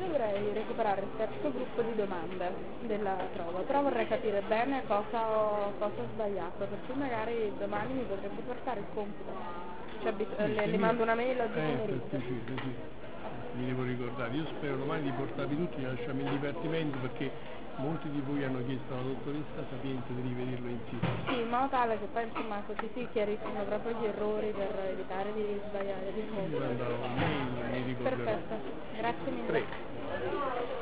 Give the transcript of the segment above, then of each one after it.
dovrei recuperare il terzo gruppo di domande della prova, però vorrei capire bene cosa ho sbagliato, per cui magari domani mi potrebbe portare il compito. Cioè, le mando una mail oggi pomeriggio. Per piacere, sì. Mi devo ricordare. Io spero domani di portarvi tutti, li lasciamo in dipartimento perché molti di voi hanno chiesto alla dottoressa Sapienza di rivederlo insieme. Sì, in modo tale che poi insomma così si chiariscono proprio gli errori per evitare di sbagliare di nuovo. Mi mandavo un mail, mi ricorderò. Perfetto, grazie mille. Prego.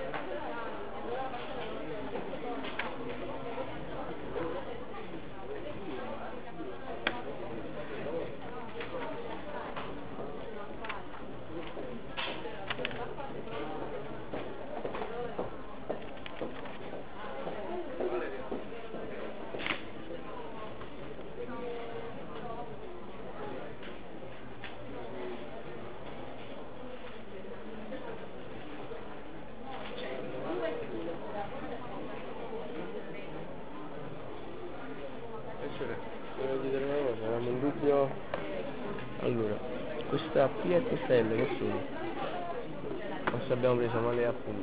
Volevo dire una cosa, avevamo un dubbio. Allora, questa P e questa L che sono? Forse abbiamo preso male appunti.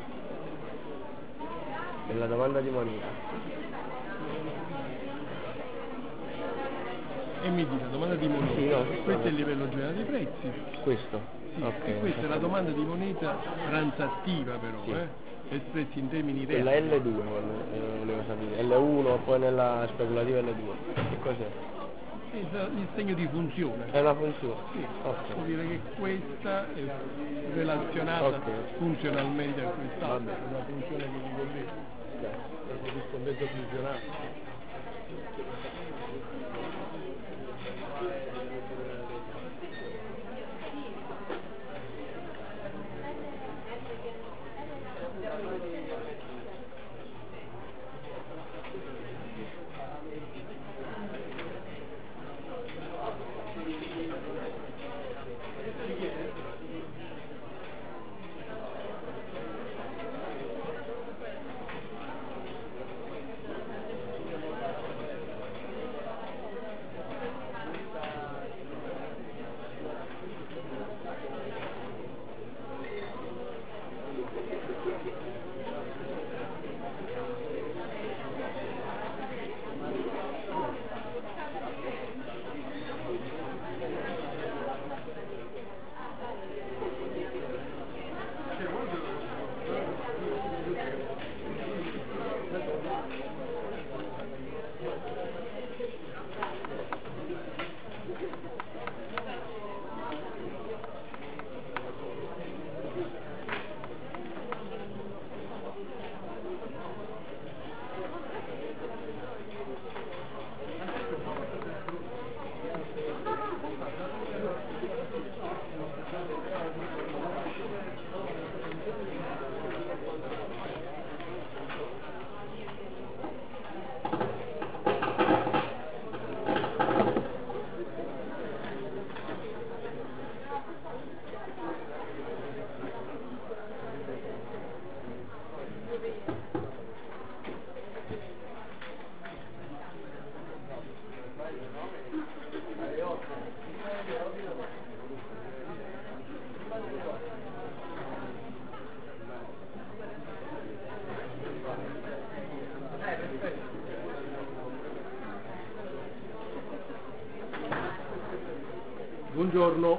È la domanda di moneta. E mi dica, domanda di moneta. Sì, no, Questo è il livello generale dei prezzi. Questo? Sì. Ok. E questa è la domanda di moneta transattiva però, Sì. espressi in termini Quella reali. L2 volevo sapere. L1 poi nella speculativa L2. Che cos'è? Il segno di funzione. È una funzione? Sì, Ok. vuol dire che questa è relazionata funzionalmente a quest'altra, è una funzione che dico lì, è un rispondenza funzionale. Buongiorno,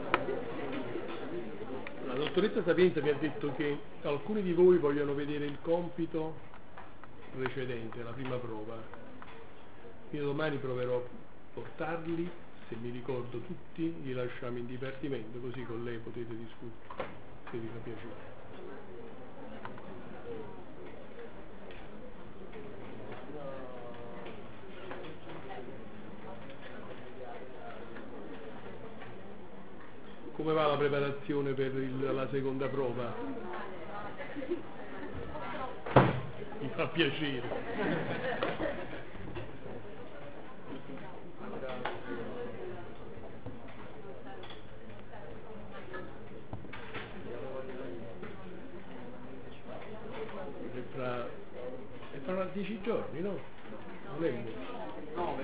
la dottoressa Sapienza mi ha detto che alcuni di voi vogliono vedere il compito precedente, la prima prova. Io domani proverò a portarli, se mi ricordo tutti, li lasciamo in dipartimento, così con lei potete discutere, se vi fa piacere. Come va la preparazione per la seconda prova? Mi fa piacere. È fra 10 giorni, no? Non è molto.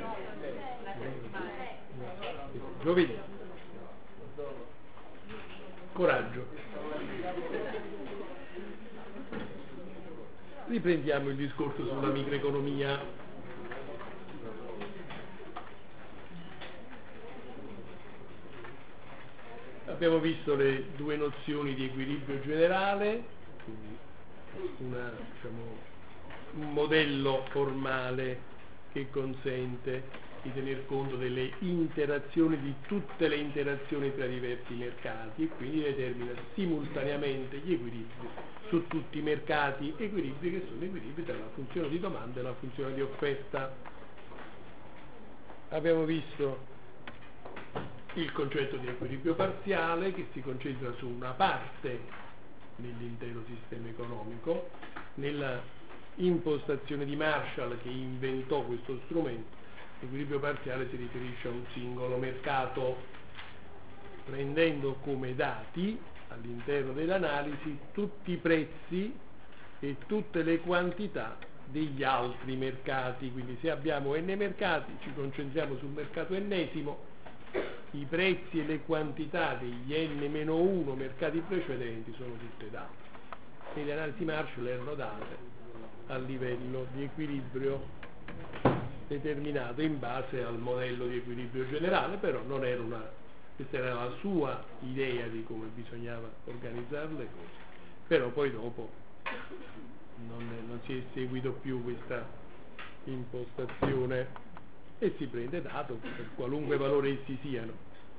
Giovedì. Coraggio. Riprendiamo il discorso sulla microeconomia. Abbiamo visto le due nozioni di equilibrio generale, quindi un modello formale che consente di tener conto delle interazioni, di tutte le interazioni tra diversi mercati, e quindi determina simultaneamente gli equilibri su tutti i mercati, equilibri che sono equilibri tra la funzione di domanda e la funzione di offerta. Abbiamo visto il concetto di equilibrio parziale, che si concentra su una parte dell'intero sistema economico. Nella impostazione di Marshall, che inventò questo strumento, l'equilibrio parziale si riferisce a un singolo mercato, prendendo come dati all'interno dell'analisi tutti i prezzi e tutte le quantità degli altri mercati. Quindi se abbiamo n mercati, ci concentriamo sul mercato ennesimo, i prezzi e le quantità degli n-1 mercati precedenti sono tutte date. E le analisi Marshall erano date a livello di equilibrio determinato in base al modello di equilibrio generale, però non era questa era la sua idea di come bisognava organizzare le cose, però poi dopo non si è seguito più questa impostazione e si prende dato per qualunque valore essi siano.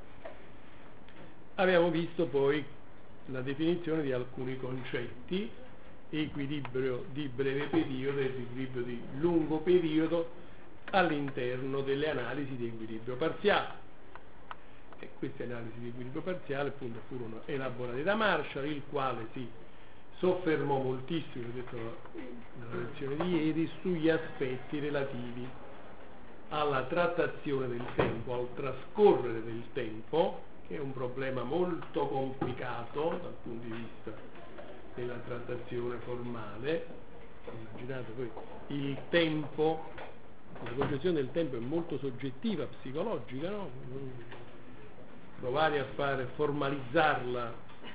Abbiamo visto poi la definizione di alcuni concetti: equilibrio di breve periodo ed equilibrio di lungo periodo all'interno delle analisi di equilibrio parziale. E queste analisi di equilibrio parziale appunto furono elaborate da Marshall, il quale si soffermò moltissimo, ho detto nella lezione di ieri, sugli aspetti relativi alla trattazione del tempo, al trascorrere del tempo, che è un problema molto complicato dal punto di vista della trattazione formale. Immaginate poi il tempo, la concezione del tempo è molto soggettiva, psicologica, no? Provare a formalizzarla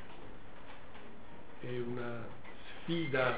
è una sfida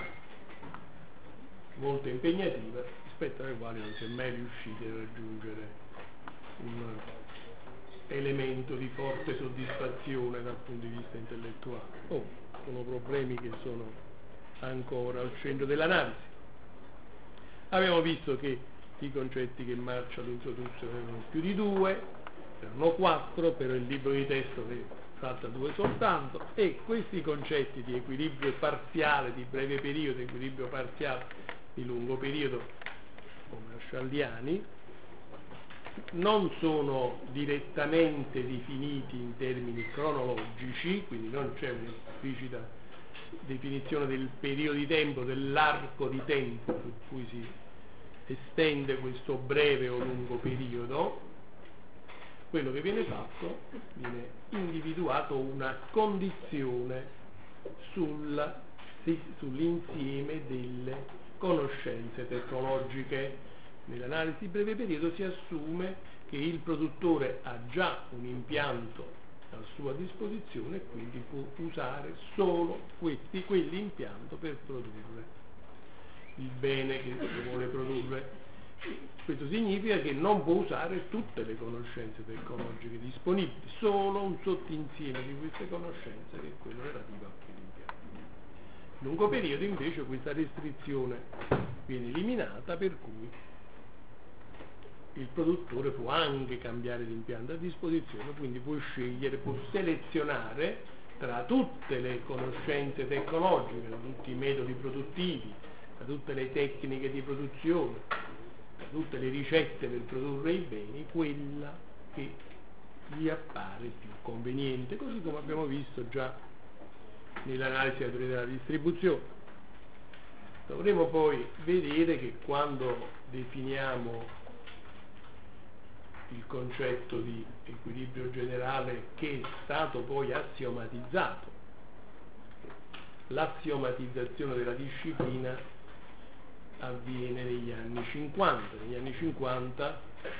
molto impegnativa, rispetto alle quali non si è mai riusciti a raggiungere un elemento di forte soddisfazione dal punto di vista intellettuale. Sono problemi che sono ancora al centro dell'analisi. Abbiamo visto che i concetti che Marshall introdusse erano più di 2, erano 4, però il libro di testo ne tratta 2 soltanto, e questi concetti di equilibrio parziale di breve periodo, equilibrio parziale di lungo periodo, marshalliani, non sono direttamente definiti in termini cronologici, quindi non c'è un'esplicita definizione del periodo di tempo, dell'arco di tempo su cui si estende questo breve o lungo periodo. Quello che viene fatto, viene individuato una condizione sull'insieme delle conoscenze tecnologiche. Nell'analisi breve periodo si assume che il produttore ha già un impianto a sua disposizione e quindi può usare solo quell'impianto per produrre il bene che vuole produrre. Questo significa che non può usare tutte le conoscenze tecnologiche disponibili, solo un sottinsieme di queste conoscenze, che è quello relativo a quell'impianto. In lungo periodo invece questa restrizione viene eliminata, per cui il produttore può anche cambiare l'impianto a disposizione, quindi può scegliere, può selezionare tra tutte le conoscenze tecnologiche, da tutti i metodi produttivi, da tutte le tecniche di produzione, da tutte le ricette per produrre i beni, quella che gli appare più conveniente, così come abbiamo visto già nell'analisi della teoria della distribuzione. Dovremo poi vedere che quando definiamo il concetto di equilibrio generale, che è stato poi assiomatizzato, l'assiomatizzazione della disciplina avviene negli anni 50. Negli anni 50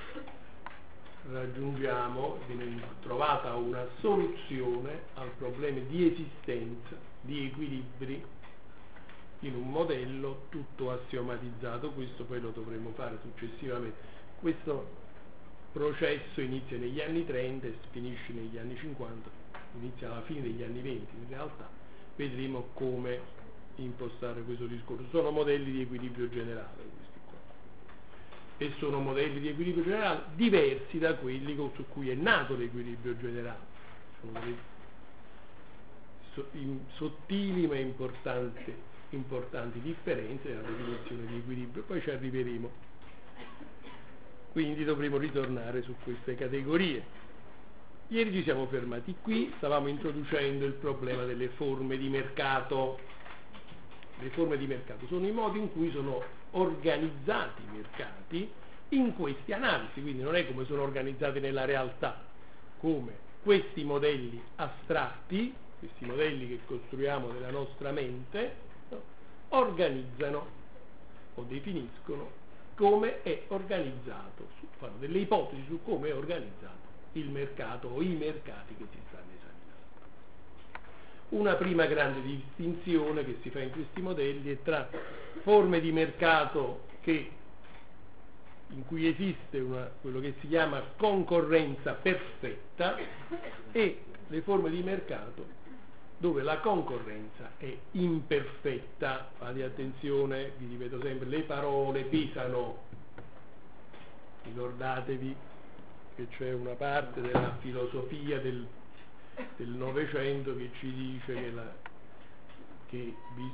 viene trovata una soluzione al problema di esistenza di equilibri in un modello tutto assiomatizzato. Questo poi lo dovremo fare successivamente. Questo processo inizia negli anni 30 e finisce negli anni 50, inizia alla fine degli anni 20 in realtà. Vedremo come impostare questo discorso. Sono modelli di equilibrio generale questi qua, e sono modelli di equilibrio generale diversi da quelli su cui è nato l'equilibrio generale. Sono sottili ma importanti differenze nella definizione di equilibrio, poi ci arriveremo. Quindi dovremo ritornare su queste categorie. Ieri ci siamo fermati qui, stavamo introducendo il problema delle forme di mercato. Le forme di mercato sono i modi in cui sono organizzati i mercati in queste analisi, quindi non è come sono organizzati nella realtà, come questi modelli astratti, questi modelli che costruiamo nella nostra mente, no, organizzano o definiscono come è organizzato, fanno delle ipotesi su come è organizzato il mercato o i mercati che si stanno esaminando. Una prima grande distinzione che si fa in questi modelli è tra forme di mercato in cui esiste quello che si chiama concorrenza perfetta e le forme di mercato dove la concorrenza è imperfetta. Fate attenzione, vi ripeto sempre, le parole pesano. Ricordatevi che c'è una parte della filosofia del Novecento che ci dice che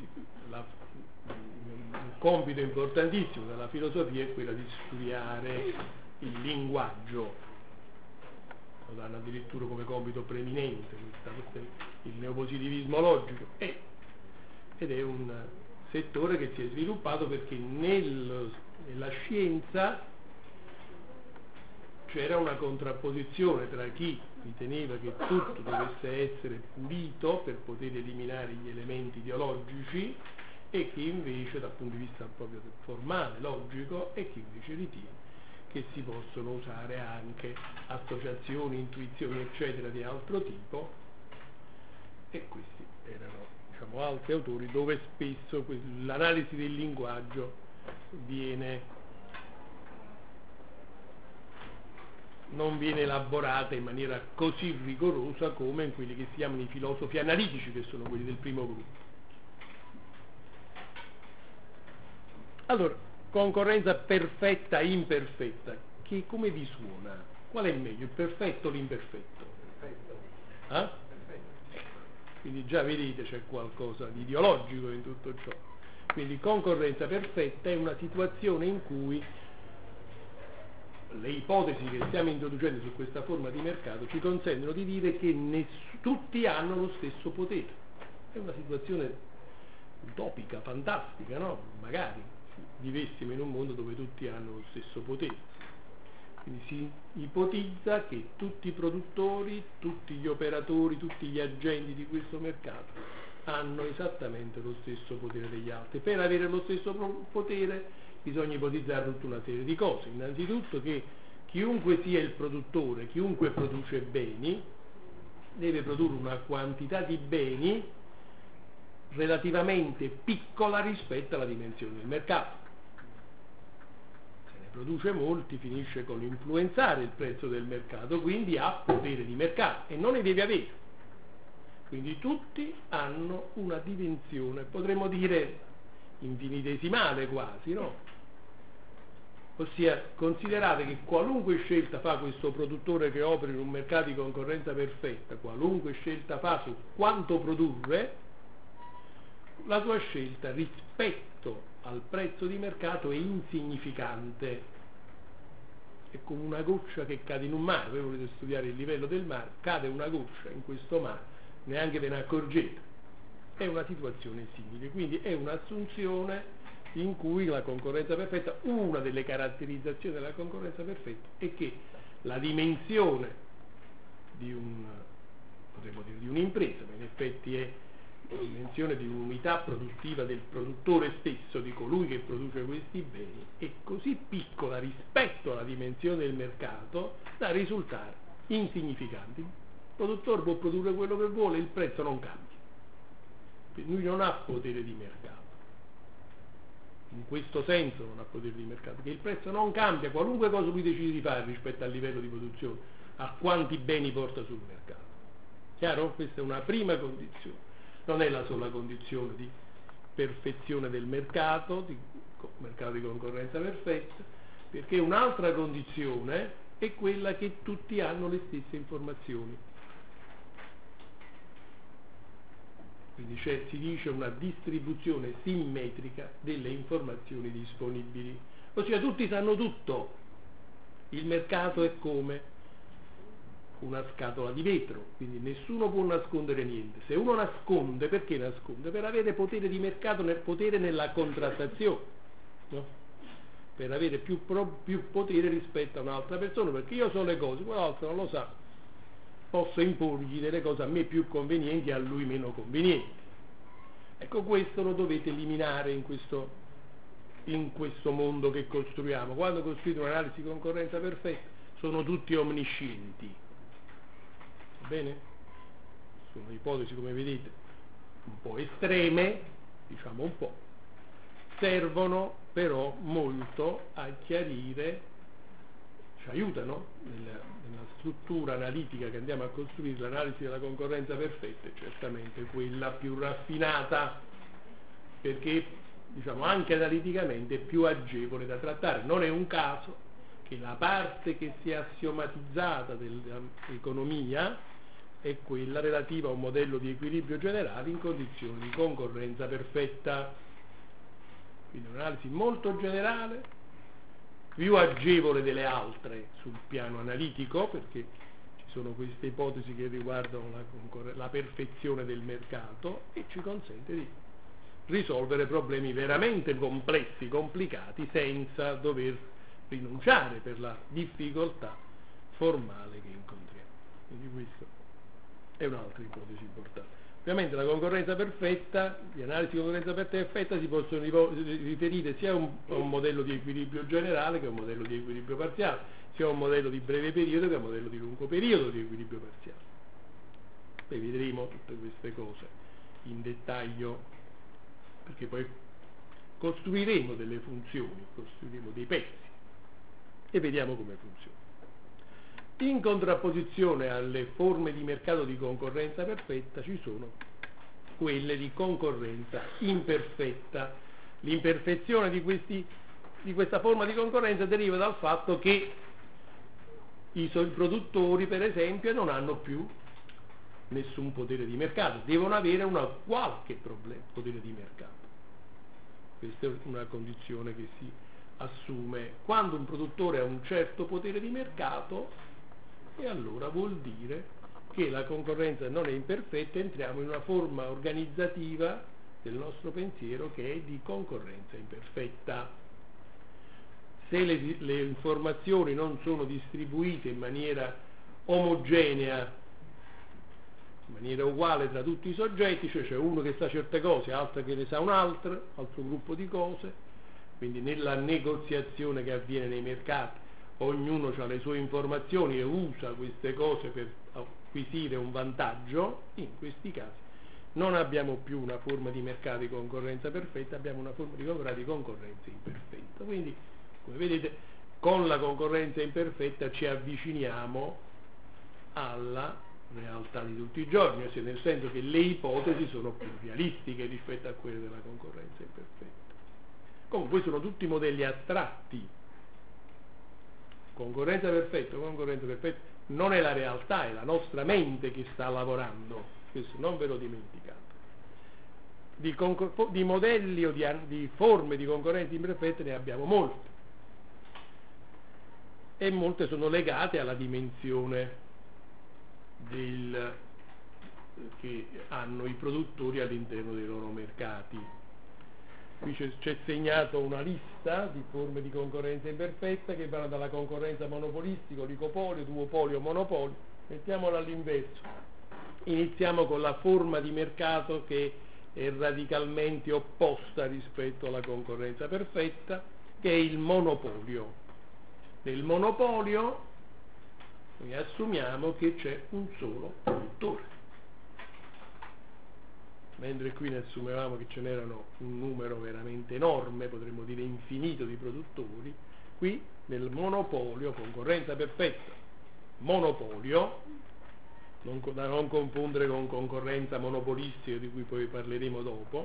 un compito importantissimo della filosofia è quello di studiare il linguaggio. Lo danno addirittura come compito preeminente il neopositivismo logico, ed è un settore che si è sviluppato perché nella scienza c'era una contrapposizione tra chi riteneva che tutto dovesse essere pulito per poter eliminare gli elementi ideologici e chi invece dal punto di vista proprio formale, logico, e chi invece ritiene che si possono usare anche associazioni, intuizioni eccetera di altro tipo, e questi erano altri autori dove spesso l'analisi del linguaggio non viene elaborata in maniera così rigorosa come in quelli che si chiamano i filosofi analitici, che sono quelli del primo gruppo. Allora, concorrenza perfetta e imperfetta, che come vi suona? Qual è meglio, il perfetto o l'imperfetto? Perfetto. Quindi già vedete c'è qualcosa di ideologico in tutto ciò. Quindi concorrenza perfetta è una situazione in cui le ipotesi che stiamo introducendo su questa forma di mercato ci consentono di dire che tutti hanno lo stesso potere. È una situazione utopica, fantastica, no? Magari vivessimo in un mondo dove tutti hanno lo stesso potere. Quindi si ipotizza che tutti i produttori, tutti gli operatori, tutti gli agenti di questo mercato hanno esattamente lo stesso potere degli altri. Per avere lo stesso potere bisogna ipotizzare tutta una serie di cose. Innanzitutto che chiunque sia il produttore, chiunque produce beni, deve produrre una quantità di beni relativamente piccola rispetto alla dimensione del mercato. Se ne produce molti finisce con influenzare il prezzo del mercato, quindi ha potere di mercato e non ne deve avere. Quindi tutti hanno una dimensione, potremmo dire infinitesimale quasi, no? Ossia, considerate che qualunque scelta fa questo produttore che opera in un mercato di concorrenza perfetta, qualunque scelta fa su quanto produrre, la sua scelta rispetto al prezzo di mercato è insignificante. È come una goccia che cade in un mare. Voi volete studiare il livello del mare, cade una goccia in questo mare, neanche ve ne accorgete. È una situazione simile, quindi è un'assunzione in cui la concorrenza perfetta, una delle caratterizzazioni della concorrenza perfetta è che la dimensione di un'impresa, ma in effetti è la dimensione di un'unità produttiva del produttore stesso, di colui che produce questi beni, è così piccola rispetto alla dimensione del mercato da risultare insignificante. Il produttore può produrre quello che vuole, il prezzo non cambia. Lui non ha potere di mercato. In questo senso non ha potere di mercato, che il prezzo non cambia qualunque cosa lui decide di fare rispetto al livello di produzione, a quanti beni porta sul mercato. Chiaro? Questa è una prima condizione, non è la sola condizione di perfezione del mercato di concorrenza perfetta, perché un'altra condizione è quella che tutti hanno le stesse informazioni. Quindi si dice una distribuzione simmetrica delle informazioni disponibili, ossia tutti sanno tutto. Il mercato è come una scatola di vetro, quindi nessuno può nascondere niente. Se uno nasconde, perché nasconde? Per avere potere di mercato, potere nella contrattazione, no? Per avere più potere rispetto a un'altra persona, perché io so le cose, quell'altro non lo sa, posso imporgli delle cose a me più convenienti e a lui meno convenienti. Ecco, questo lo dovete eliminare in questo mondo che costruiamo. Quando costruite un'analisi di concorrenza perfetta, sono tutti omniscienti. Va bene? Sono ipotesi, come vedete, un po' estreme, diciamo un po', servono però molto a chiarire, ci aiutano nella struttura analitica che andiamo a costruire. L'analisi della concorrenza perfetta è certamente quella più raffinata, perché diciamo anche analiticamente è più agevole da trattare. Non è un caso che la parte che si è assiomatizzata dell'economia è quella relativa a un modello di equilibrio generale in condizioni di concorrenza perfetta. Quindi un'analisi molto generale, più agevole delle altre sul piano analitico, perché ci sono queste ipotesi che riguardano la perfezione del mercato, e ci consente di risolvere problemi veramente complessi, complicati, senza dover rinunciare per la difficoltà formale che incontriamo. Quindi questa è un'altra ipotesi importante. Ovviamente la concorrenza perfetta, le analisi di concorrenza perfetta si possono riferire sia a un modello di equilibrio generale che a un modello di equilibrio parziale, sia a un modello di breve periodo che a un modello di lungo periodo di equilibrio parziale. Poi vedremo tutte queste cose in dettaglio, perché poi costruiremo delle funzioni, costruiremo dei pezzi e vediamo come funziona. In contrapposizione alle forme di mercato di concorrenza perfetta ci sono quelle di concorrenza imperfetta. L'imperfezione di questa forma di concorrenza deriva dal fatto che i produttori, per esempio, non hanno più nessun potere di mercato, devono avere qualche potere di mercato. Questa è una condizione che si assume quando un produttore ha un certo potere di mercato, e allora vuol dire che la concorrenza non è imperfetta, entriamo in una forma organizzativa del nostro pensiero che è di concorrenza imperfetta. Se le informazioni non sono distribuite in maniera omogenea, in maniera uguale tra tutti i soggetti, cioè c'è uno che sa certe cose, altro che ne sa un altro gruppo di cose, quindi nella negoziazione che avviene nei mercati ognuno ha le sue informazioni e usa queste cose per acquisire un vantaggio, in questi casi non abbiamo più una forma di mercato di concorrenza perfetta, abbiamo una forma di mercato di concorrenza imperfetta. Quindi, come vedete, con la concorrenza imperfetta ci avviciniamo alla realtà di tutti i giorni, ossia nel senso che le ipotesi sono più realistiche rispetto a quelle della concorrenza imperfetta. Comunque sono tutti modelli astratti. Concorrenza perfetta non è la realtà, è la nostra mente che sta lavorando, questo non ve lo dimenticate. Di modelli o di forme di concorrenza imperfetta ne abbiamo molte, e molte sono legate alla dimensione che hanno i produttori all'interno dei loro mercati. Qui c'è segnato una lista di forme di concorrenza imperfetta che vanno dalla concorrenza monopolistica, oligopolio, duopolio, monopolio. Mettiamola all'inverso. Iniziamo con la forma di mercato che è radicalmente opposta rispetto alla concorrenza perfetta, che è il monopolio. Nel monopolio noi assumiamo che c'è un solo produttore. mentre qui ne assumevamo che ce n'erano un numero veramente enorme, potremmo dire infinito di produttori, qui nel monopolio, concorrenza perfetta, monopolio, da non confondere con concorrenza monopolistica di cui poi parleremo dopo,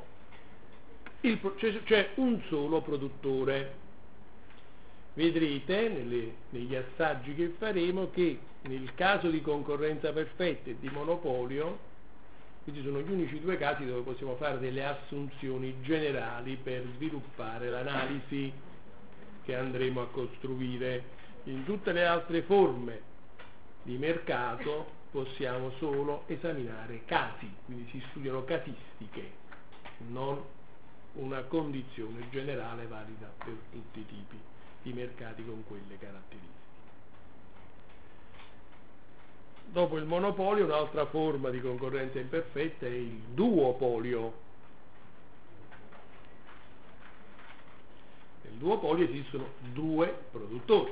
c'è un solo produttore. Vedrete negli assaggi che faremo che nel caso di concorrenza perfetta e di monopolio, questi sono gli unici due casi dove possiamo fare delle assunzioni generali per sviluppare l'analisi che andremo a costruire. In tutte le altre forme di mercato possiamo solo esaminare casi, quindi si studiano casistiche, non una condizione generale valida per tutti i tipi di mercati con quelle caratteristiche. Dopo il monopolio, un'altra forma di concorrenza imperfetta è il duopolio. Nel duopolio esistono due produttori,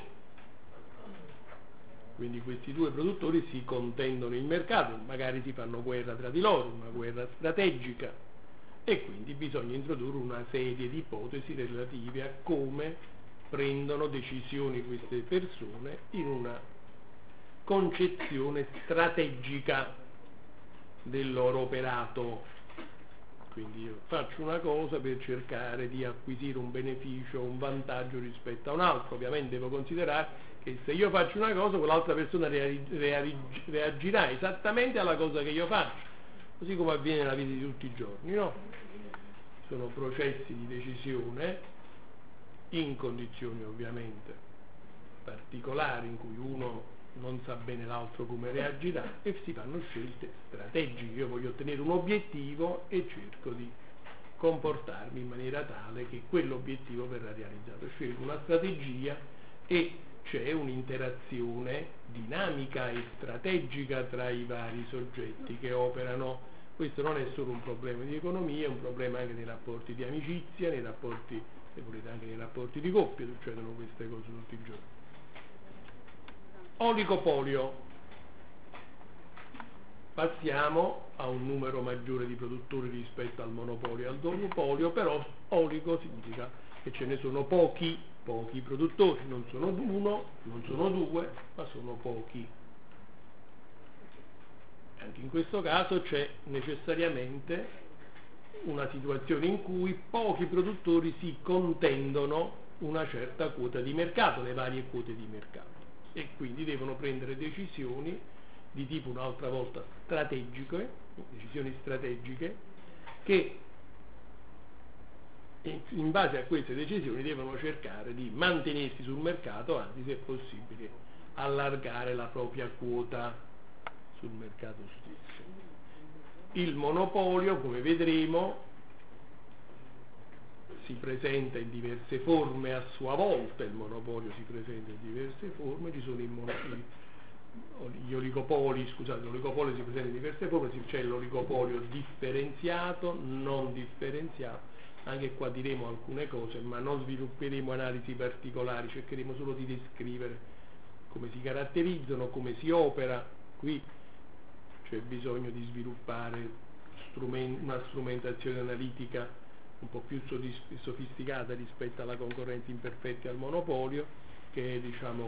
quindi questi due produttori si contendono il mercato, magari si fanno guerra tra di loro, una guerra strategica, e quindi bisogna introdurre una serie di ipotesi relative a come prendono decisioni queste persone in una concezione strategica del loro operato. Quindi io faccio una cosa per cercare di acquisire un beneficio, un vantaggio rispetto a un altro. Ovviamente devo considerare che se io faccio una cosa, quell'altra persona reagirà esattamente alla cosa che io faccio, così come avviene nella vita di tutti i giorni, no? Sono processi di decisione in condizioni ovviamente particolari in cui uno non sa bene l'altro come reagirà e si fanno scelte strategiche. Io voglio ottenere un obiettivo e cerco di comportarmi in maniera tale che quell'obiettivo verrà realizzato. Scelgo una strategia e c'è un'interazione dinamica e strategica tra i vari soggetti che operano. Questo non è solo un problema di economia, è un problema anche nei rapporti di amicizia, nei rapporti, se volete, anche nei rapporti di coppia succedono queste cose tutti i giorni. Oligopolio. Passiamo a un numero maggiore di produttori rispetto al monopolio e al duopolio, però oligo significa che ce ne sono pochi produttori, non sono uno, non sono due, ma sono pochi. Anche in questo caso c'è necessariamente una situazione in cui pochi produttori si contendono una certa quota di mercato, le varie quote di mercato, e quindi devono prendere decisioni di tipo un'altra volta strategiche, decisioni strategiche che in base a queste decisioni devono cercare di mantenersi sul mercato, anzi se possibile allargare la propria quota sul mercato stesso. Il monopolio, come vedremo, si presenta in diverse forme a sua volta, il monopolio si presenta in diverse forme, ci sono gli oligopoli, scusate, l'oligopolio si presenta in diverse forme, c'è l'oligopolio differenziato, non differenziato, anche qua diremo alcune cose, ma non svilupperemo analisi particolari, cercheremo solo di descrivere come si caratterizzano, come si opera. Qui c'è bisogno di sviluppare una strumentazione analitica un po' più sofisticata rispetto alla concorrenza imperfetta e al monopolio, che è, diciamo,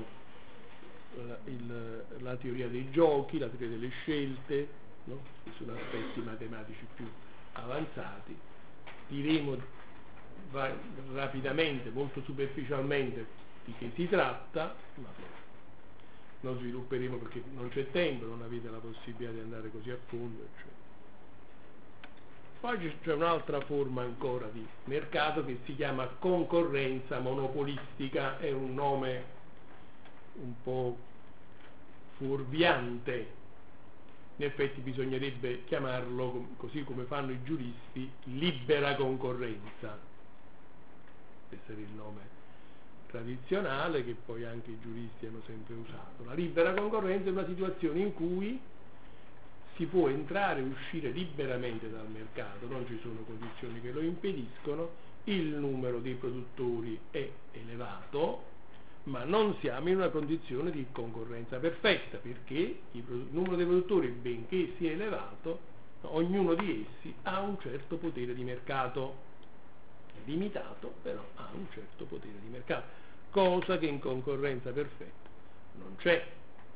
la teoria dei giochi, la teoria delle scelte, no? Che sono aspetti matematici più avanzati. Diremo rapidamente, molto superficialmente, di che si tratta, ma non svilupperemo perché non c'è tempo, non avete la possibilità di andare così a fondo, eccetera. Poi c'è un'altra forma ancora di mercato che si chiama concorrenza monopolistica, è un nome un po' fuorviante, in effetti bisognerebbe chiamarlo, così come fanno i giuristi, libera concorrenza, questo è il nome tradizionale che poi anche i giuristi hanno sempre usato. La libera concorrenza è una situazione in cui si può entrare e uscire liberamente dal mercato, non ci sono condizioni che lo impediscono, il numero dei produttori è elevato, ma non siamo in una condizione di concorrenza perfetta, perché il numero dei produttori, benché sia elevato, Ognuno di essi ha un certo potere di mercato, limitato, però ha un certo potere di mercato, cosa che in concorrenza perfetta non c'è.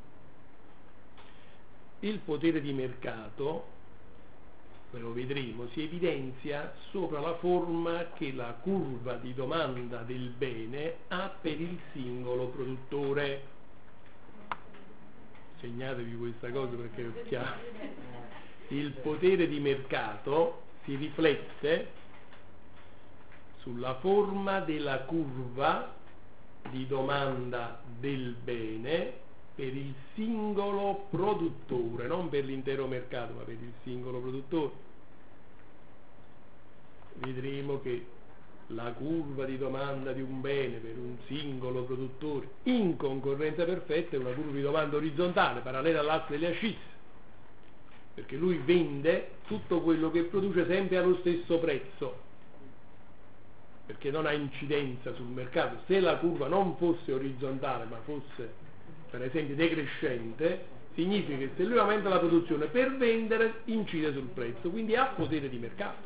Il potere di mercato, ve lo vedremo, si evidenzia sopra la forma che la curva di domanda del bene ha per il singolo produttore. Segnatevi questa cosa perché è chiaro. Il potere di mercato si riflette sulla forma della curva di domanda del bene per il singolo produttore, non per l'intero mercato, ma per il singolo produttore. Vedremo che la curva di domanda di un bene per un singolo produttore in concorrenza perfetta è una curva di domanda orizzontale, parallela all'asse delle ascisse, perché lui vende tutto quello che produce sempre allo stesso prezzo, perché non ha incidenza sul mercato. Se la curva non fosse orizzontale ma fosse per esempio decrescente, significa che se lui aumenta la produzione per vendere incide sul prezzo, quindi ha potere di mercato.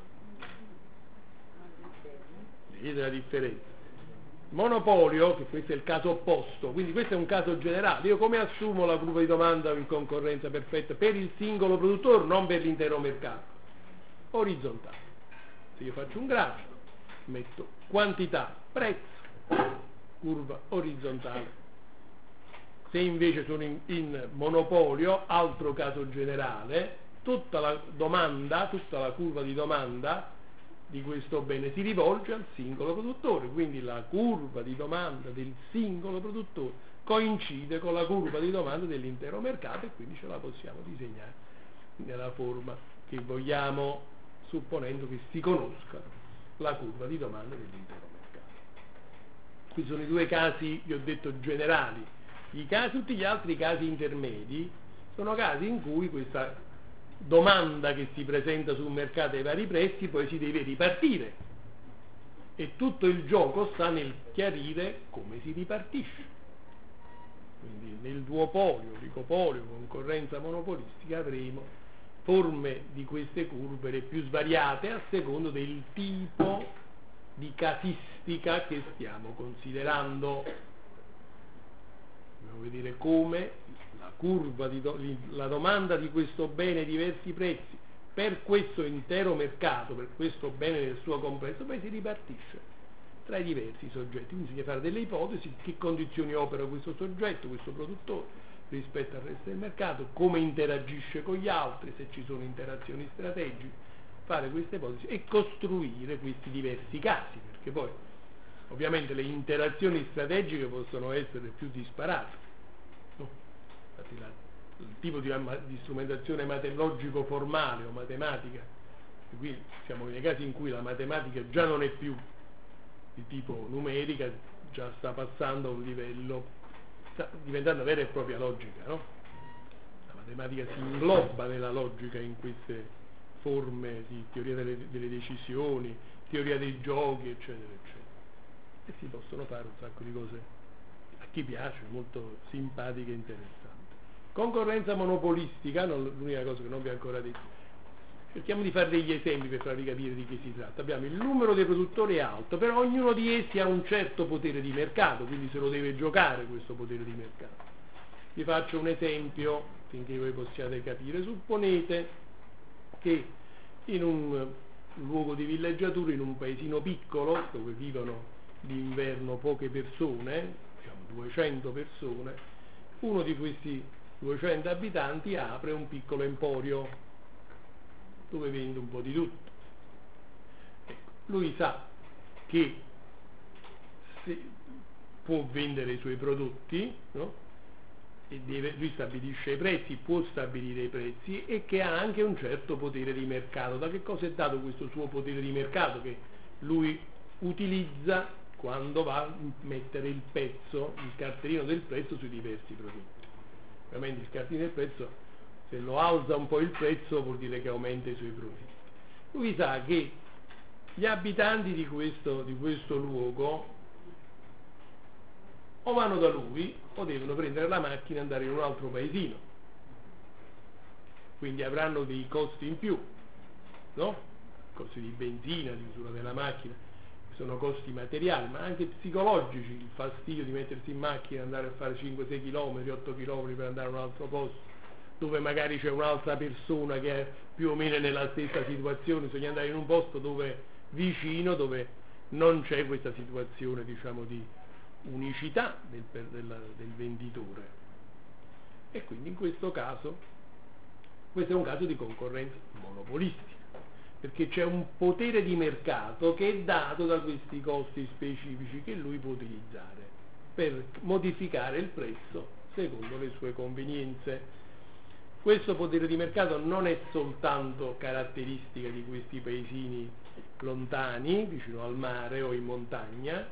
Vedete la differenza? Monopolio, che questo è il caso opposto, quindi questo è un caso generale. Io come assumo la curva di domanda in concorrenza perfetta? Per il singolo produttore, non per l'intero mercato. Orizzontale. Se io faccio un grafico, metto quantità, prezzo, curva orizzontale. Se invece sono in monopolio, altro caso generale, tutta la domanda, tutta la curva di domanda di questo bene si rivolge al singolo produttore, quindi la curva di domanda del singolo produttore coincide con la curva di domanda dell'intero mercato, e quindi ce la possiamo disegnare nella forma che vogliamo, supponendo che si conosca la curva di domanda dell'intero mercato. Qui sono i due casi, vi ho detto, generali. Tutti gli altri casi intermedi sono casi in cui questa domanda che si presenta sul mercato ai vari prezzi poi si deve ripartire, e tutto il gioco sta nel chiarire come si ripartisce. Quindi nel duopolio, oligopolio, concorrenza monopolistica avremo forme di queste curve le più svariate a secondo del tipo di casistica che stiamo considerando. Dobbiamo vedere come la curva la domanda di questo bene a diversi prezzi per questo intero mercato, per questo bene nel suo complesso, poi si ripartisce tra i diversi soggetti. Quindi bisogna fare delle ipotesi: che condizioni opera questo soggetto, questo produttore rispetto al resto del mercato, come interagisce con gli altri, se ci sono interazioni strategiche, fare queste ipotesi e costruire questi diversi casi, perché poi ovviamente le interazioni strategiche possono essere più disparate, no? Infatti il tipo di strumentazione logico formale o matematica, e qui siamo nei casi in cui la matematica già non è più di tipo numerica, già sta passando a un livello, sta diventando vera e propria logica, no? La matematica si ingloba nella logica in queste forme di teoria delle decisioni, teoria dei giochi, eccetera, eccetera. E si possono fare un sacco di cose a chi piace, molto simpatiche e interessanti. Concorrenza monopolistica, l'unica cosa che non vi ho ancora detto. Cerchiamo di fare degli esempi per farvi capire di che si tratta. Abbiamo il numero dei produttori è alto, però ognuno di essi ha un certo potere di mercato, quindi se lo deve giocare questo potere di mercato. Vi faccio un esempio finché voi possiate capire. Supponete che in un luogo di villeggiatura, in un paesino piccolo dove vivono d'inverno poche persone, diciamo 200 persone, uno di questi 200 abitanti apre un piccolo emporio dove vende un po' di tutto. Ecco, lui sa che può vendere i suoi prodotti, no? E lui stabilisce i prezzi, può stabilire i prezzi, e che ha anche un certo potere di mercato. Da che cosa è dato questo suo potere di mercato che lui utilizza quando va a mettere il cartellino del prezzo sui diversi prodotti? Ovviamente il cartellino del prezzo, se lo alza un po' il prezzo, vuol dire che aumenta i suoi profitti. Lui sa che gli abitanti di questo luogo o vanno da lui o devono prendere la macchina e andare in un altro paesino, quindi avranno dei costi in più. no? Costi di benzina, di usura della macchina, sono costi materiali, ma anche psicologici, il fastidio di mettersi in macchina, andare a fare 5-6 km, 8 km per andare a un altro posto, dove magari c'è un'altra persona che è più o meno nella stessa situazione, bisogna andare in un posto dove vicino, dove non c'è questa situazione, diciamo, di unicità del venditore. E quindi in questo caso, questo è un caso di concorrenza monopolistica, perché c'è un potere di mercato che è dato da questi costi specifici che lui può utilizzare per modificare il prezzo secondo le sue convenienze. Questo potere di mercato non è soltanto caratteristica di questi paesini lontani, vicino al mare o in montagna,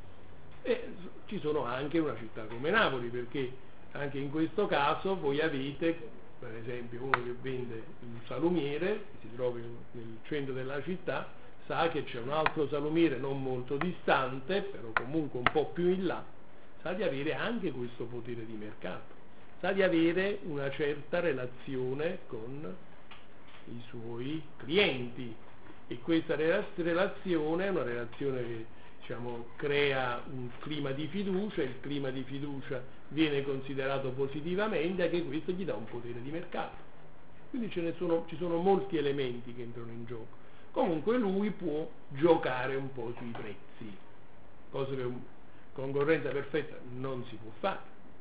e ci sono anche in una città come Napoli, perché anche in questo caso voi avete, per esempio, uno che vende un salumiere, che si trova nel centro della città, sa che c'è un altro salumiere non molto distante, però comunque un po' più in là, sa di avere anche questo potere di mercato, sa di avere una certa relazione con i suoi clienti, e questa relazione è una relazione che, diciamo, crea un clima di fiducia, il clima di fiducia viene considerato positivamente, anche questo gli dà un potere di mercato. Quindi ci sono molti elementi che entrano in gioco. Comunque lui può giocare un po' sui prezzi, cosa che concorrenza perfetta non si può fare.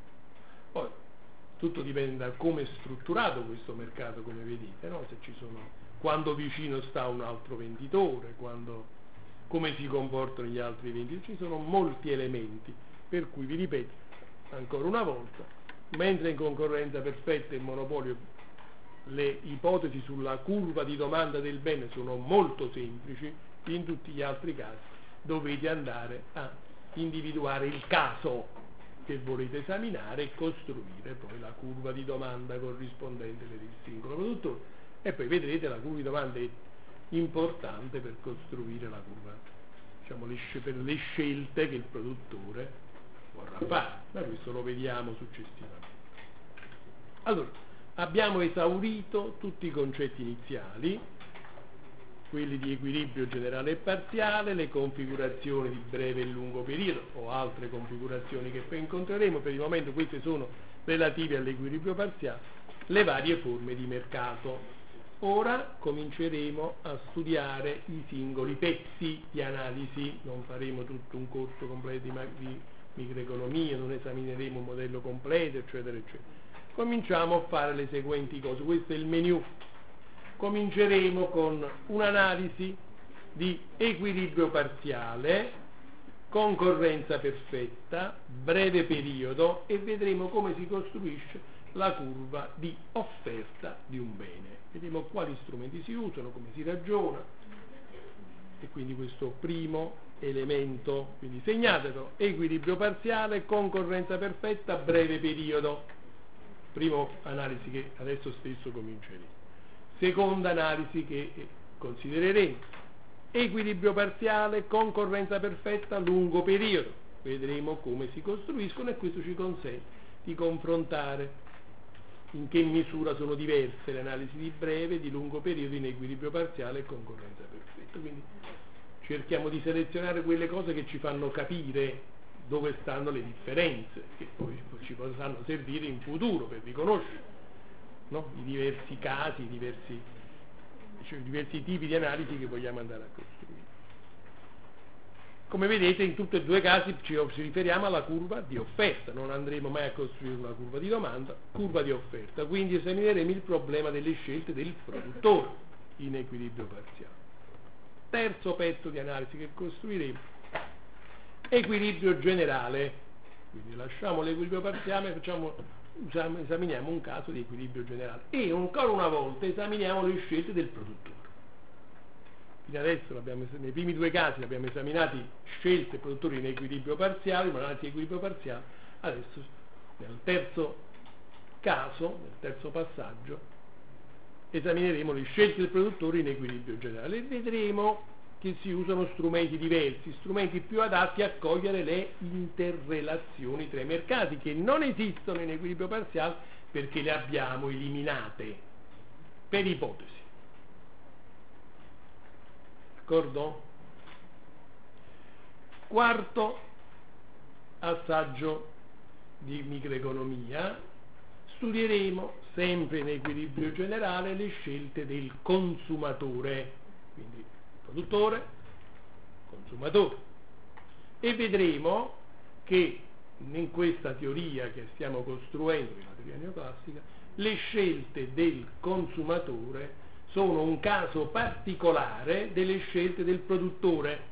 Poi tutto dipende da come è strutturato questo mercato, come vedete, no? Se ci sono, quando vicino sta un altro venditore, come si comportano gli altri venditori, ci sono molti elementi, per cui vi ripeto ancora una volta, mentre in concorrenza perfetta e in monopolio le ipotesi sulla curva di domanda del bene sono molto semplici, in tutti gli altri casi dovete andare a individuare il caso che volete esaminare e costruire poi la curva di domanda corrispondente per il singolo produttore, e poi vedrete la curva di domanda è importante per costruire la curva, diciamo, per le scelte che il produttore vorrà fare, ma questo lo vediamo successivamente. Allora, abbiamo esaurito tutti i concetti iniziali, quelli di equilibrio generale e parziale, le configurazioni di breve e lungo periodo o altre configurazioni che poi incontreremo. Per il momento queste sono relative all'equilibrio parziale, le varie forme di mercato. Ora cominceremo a studiare i singoli pezzi di analisi, non faremo tutto un corso completo di microeconomia, non esamineremo un modello completo, eccetera, eccetera. Cominciamo a fare le seguenti cose, questo è il menu. Cominceremo con un'analisi di equilibrio parziale, concorrenza perfetta, breve periodo, e vedremo come si costruisce la curva di offerta di un bene. Vedremo quali strumenti si usano, come si ragiona, e quindi questo primo elemento, quindi segnatelo: equilibrio parziale, concorrenza perfetta, breve periodo. Primo analisi che adesso stesso cominceremo. Seconda analisi che considereremo: equilibrio parziale, concorrenza perfetta, lungo periodo. Vedremo come si costruiscono, e questo ci consente di confrontare in che misura sono diverse le analisi di breve e di lungo periodo in equilibrio parziale e concorrenza perfetta. Quindi cerchiamo di selezionare quelle cose che ci fanno capire dove stanno le differenze, che poi ci potranno servire in futuro per riconoscere, no? I diversi casi, i diversi tipi di analisi che vogliamo andare a costruire. Come vedete, in tutti e due i casi ci riferiamo alla curva di offerta, non andremo mai a costruire una curva di domanda, curva di offerta. Quindi esamineremo il problema delle scelte del produttore in equilibrio parziale. Terzo pezzo di analisi che costruiremo: equilibrio generale. Quindi lasciamo l'equilibrio parziale, esaminiamo un caso di equilibrio generale, e ancora una volta esaminiamo le scelte del produttore. Fino adesso nei primi due casi abbiamo esaminati scelte produttori in equilibrio parziale, un'analisi di equilibrio parziale. Adesso nel terzo caso, nel terzo passaggio, esamineremo le scelte del produttore in equilibrio generale, e vedremo che si usano strumenti diversi, strumenti più adatti a cogliere le interrelazioni tra i mercati, che non esistono in equilibrio parziale perché le abbiamo eliminate per ipotesi. d'accordo? Quarto assaggio di microeconomia, studieremo sempre in equilibrio generale le scelte del consumatore, quindi produttore, consumatore, e vedremo che in questa teoria che stiamo costruendo, la teoria neoclassica, le scelte del consumatore sono un caso particolare delle scelte del produttore.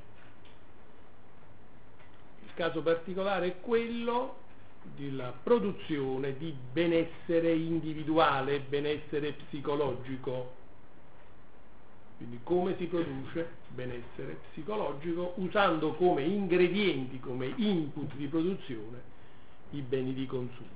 Il caso particolare è quello della produzione di benessere individuale, benessere psicologico. Quindi come si produce benessere psicologico usando come ingredienti, come input di produzione i beni di consumo.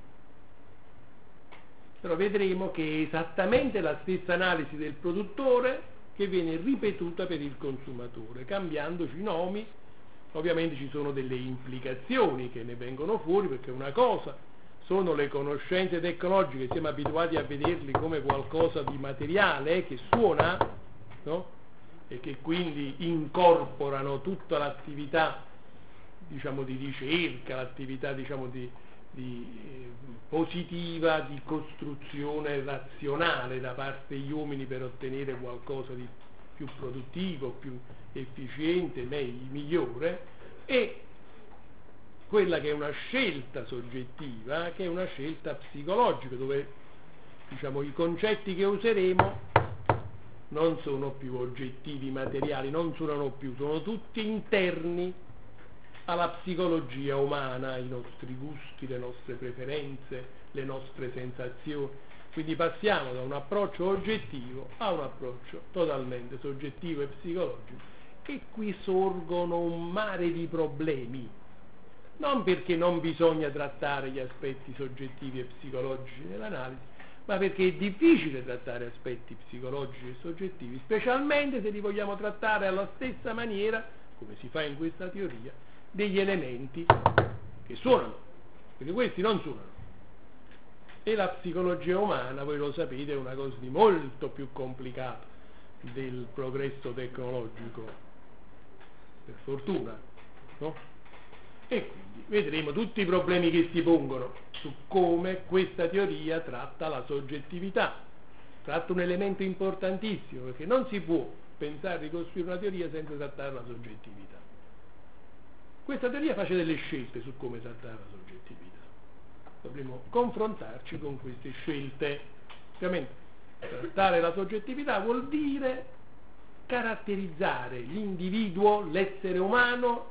Però vedremo che è esattamente la stessa analisi del produttore che viene ripetuta per il consumatore, cambiandoci i nomi. Ovviamente ci sono delle implicazioni che ne vengono fuori, perché una cosa sono le conoscenze tecnologiche, siamo abituati a vederli come qualcosa di materiale che suona, no? E che quindi incorporano tutta l'attività, diciamo, di ricerca, l'attività, diciamo, positiva di costruzione razionale da parte degli uomini per ottenere qualcosa di più produttivo, più efficiente, migliore, e quella che è una scelta soggettiva, che è una scelta psicologica, dove, diciamo, i concetti che useremo non sono più oggettivi materiali, non sono tutti interni alla psicologia umana, i nostri gusti, le nostre preferenze, le nostre sensazioni. Quindi passiamo da un approccio oggettivo a un approccio totalmente soggettivo e psicologico, e qui sorgono un mare di problemi, non perché non bisogna trattare gli aspetti soggettivi e psicologici nell'analisi, ma perché è difficile trattare aspetti psicologici e soggettivi, specialmente se li vogliamo trattare alla stessa maniera, come si fa in questa teoria, degli elementi che suonano, perché questi non suonano. E la psicologia umana, voi lo sapete, è una cosa di molto più complicata del progresso tecnologico, per fortuna, no? E quindi vedremo tutti i problemi che si pongono su come questa teoria tratta la soggettività, tratta un elemento importantissimo, perché non si può pensare di costruire una teoria senza trattare la soggettività. Questa teoria face delle scelte su come trattare la soggettività. Dovremo confrontarci con queste scelte. Ovviamente, trattare la soggettività vuol dire caratterizzare l'individuo, l'essere umano,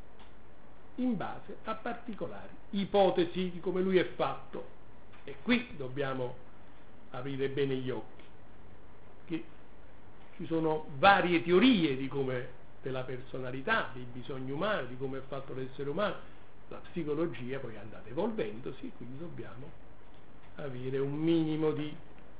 in base a particolari ipotesi di come lui è fatto. E qui dobbiamo aprire bene gli occhi, che ci sono varie teorie di come, della personalità, dei bisogni umani, di come è fatto l'essere umano. La psicologia poi è andata evolvendosi, quindi dobbiamo avere un minimo di,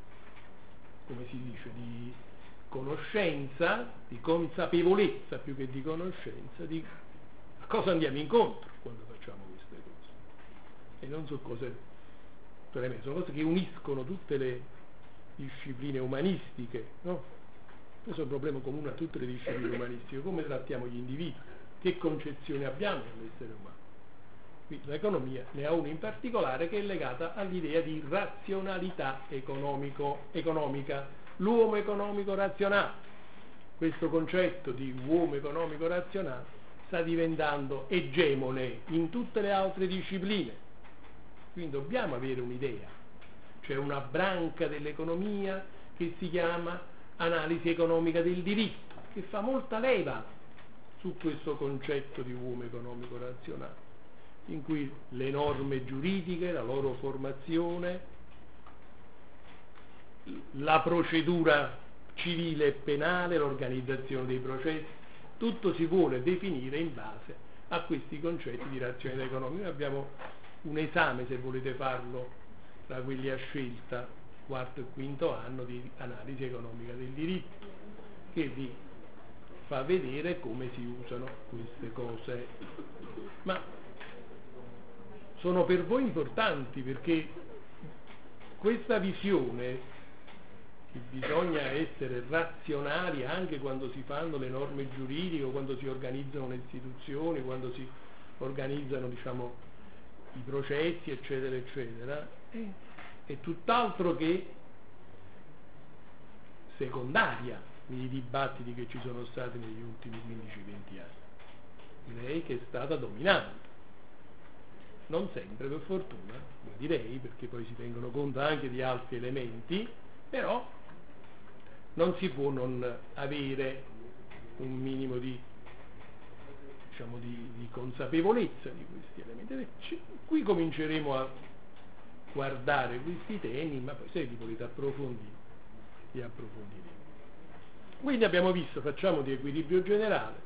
come si dice, di conoscenza, di consapevolezza più che di conoscenza, di a cosa andiamo incontro quando facciamo queste cose. E non so cose tremende, sono cose che uniscono tutte le discipline umanistiche, no? Questo è un problema comune a tutte le discipline umanistiche: come trattiamo gli individui, che concezione abbiamo dell'essere umano. Qui l'economia ne ha una in particolare che è legata all'idea di razionalità economica, l'uomo economico razionale. Questo concetto di uomo economico razionale sta diventando egemone in tutte le altre discipline, quindi dobbiamo avere un'idea. C'è una branca dell'economia che si chiama analisi economica del diritto, che fa molta leva su questo concetto di uomo economico razionale, in cui le norme giuridiche, la loro formazione, la procedura civile e penale, l'organizzazione dei processi, tutto si vuole definire in base a questi concetti di razionalità economica. Noi abbiamo un esame, se volete farlo, tra quelli a scelta, quarto e quinto anno, di analisi economica del diritto, che vi fa vedere come si usano queste cose. Ma sono per voi importanti, perché questa visione Bisogna essere razionali anche quando si fanno le norme giuridiche, o quando si organizzano le istituzioni, quando si organizzano, diciamo, i processi, eccetera, eccetera. È tutt'altro che secondaria nei dibattiti che ci sono stati negli ultimi 15-20 anni. Direi che è stata dominante. Non sempre, per fortuna, lo direi, perché poi si tengono conto anche di altri elementi, però non si può non avere un minimo di, diciamo, di consapevolezza di questi elementi. Qui cominceremo a guardare questi temi, ma poi se li volete approfondire, li approfondiremo. Quindi abbiamo visto, facciamo di equilibrio generale,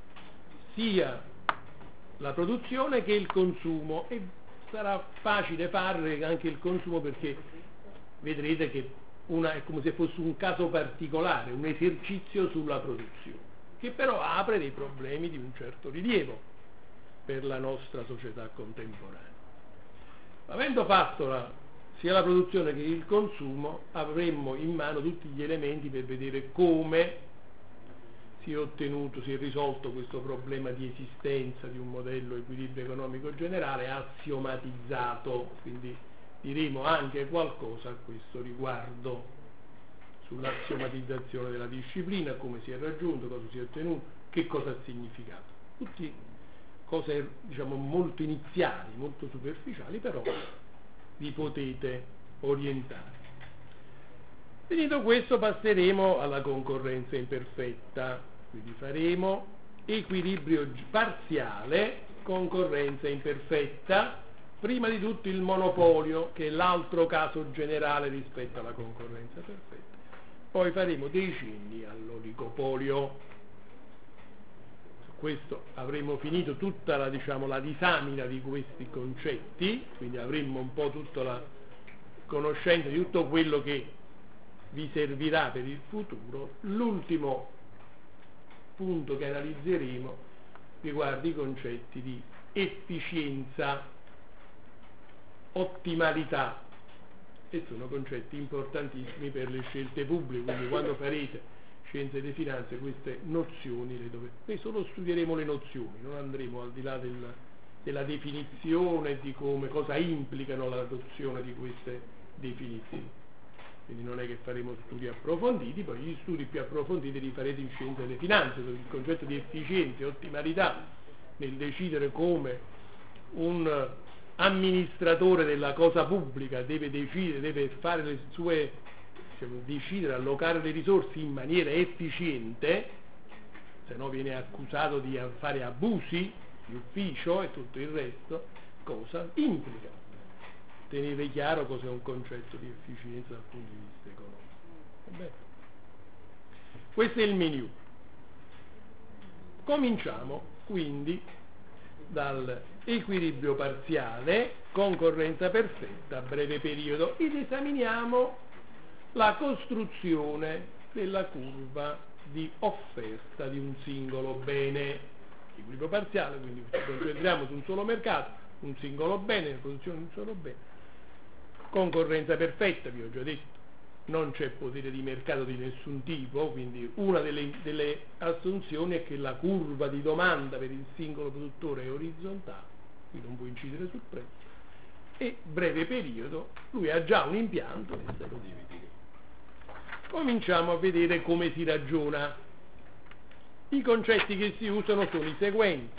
sia la produzione che il consumo, e sarà facile fare anche il consumo, perché vedrete che è come se fosse un caso particolare, un esercizio sulla produzione, che però apre dei problemi di un certo rilievo per la nostra società contemporanea. Avendo fatto sia la produzione che il consumo, avremmo in mano tutti gli elementi per vedere come si è risolto questo problema di esistenza di un modello equilibrio economico generale assiomatizzato. Quindi diremo anche qualcosa a questo riguardo, sull'assiomatizzazione della disciplina, come si è raggiunto, cosa si è ottenuto, che cosa ha significato. Tutte cose, diciamo, molto iniziali, molto superficiali, però vi potete orientare. Finito questo passeremo alla concorrenza imperfetta, quindi faremo equilibrio parziale, concorrenza imperfetta, prima di tutto il monopolio, che è l'altro caso generale rispetto alla concorrenza perfetta. Poi faremo dei cenni all'oligopolio. Su questo avremo finito tutta la, diciamo, la disamina di questi concetti, quindi avremo un po' tutta la conoscenza di tutto quello che vi servirà per il futuro. L'ultimo punto che analizzeremo riguarda i concetti di efficienza, ottimalità, e sono concetti importantissimi per le scelte pubbliche. Quindi quando farete scienze delle finanze, queste nozioni le dovete. Noi solo studieremo le nozioni, non andremo al di là della definizione, di cosa implicano l'adozione di queste definizioni. Quindi non è che faremo studi approfonditi, poi gli studi più approfonditi li farete in scienze delle finanze, dove il concetto di efficienza e ottimalità nel decidere come un amministratore della cosa pubblica deve decidere, deve fare le sue, diciamo, decidere, allocare le risorse in maniera efficiente, se no viene accusato di fare abusi di ufficio e tutto il resto, cosa implica. Tenere chiaro cos'è un concetto di efficienza dal punto di vista economico. Vabbè. Questo è il menu. Cominciamo quindi dall'equilibrio parziale, concorrenza perfetta, breve periodo, ed esaminiamo la costruzione della curva di offerta di un singolo bene. Equilibrio parziale, quindi ci concentriamo su un solo mercato, un singolo bene, la produzione di un solo bene. Concorrenza perfetta, vi ho già detto, non c'è potere di mercato di nessun tipo, quindi una delle assunzioni è che la curva di domanda per il singolo produttore è orizzontale, quindi non può incidere sul prezzo, e breve periodo, lui ha già un impianto e se lo deve dire. Cominciamo a vedere come si ragiona. I concetti che si usano sono i seguenti.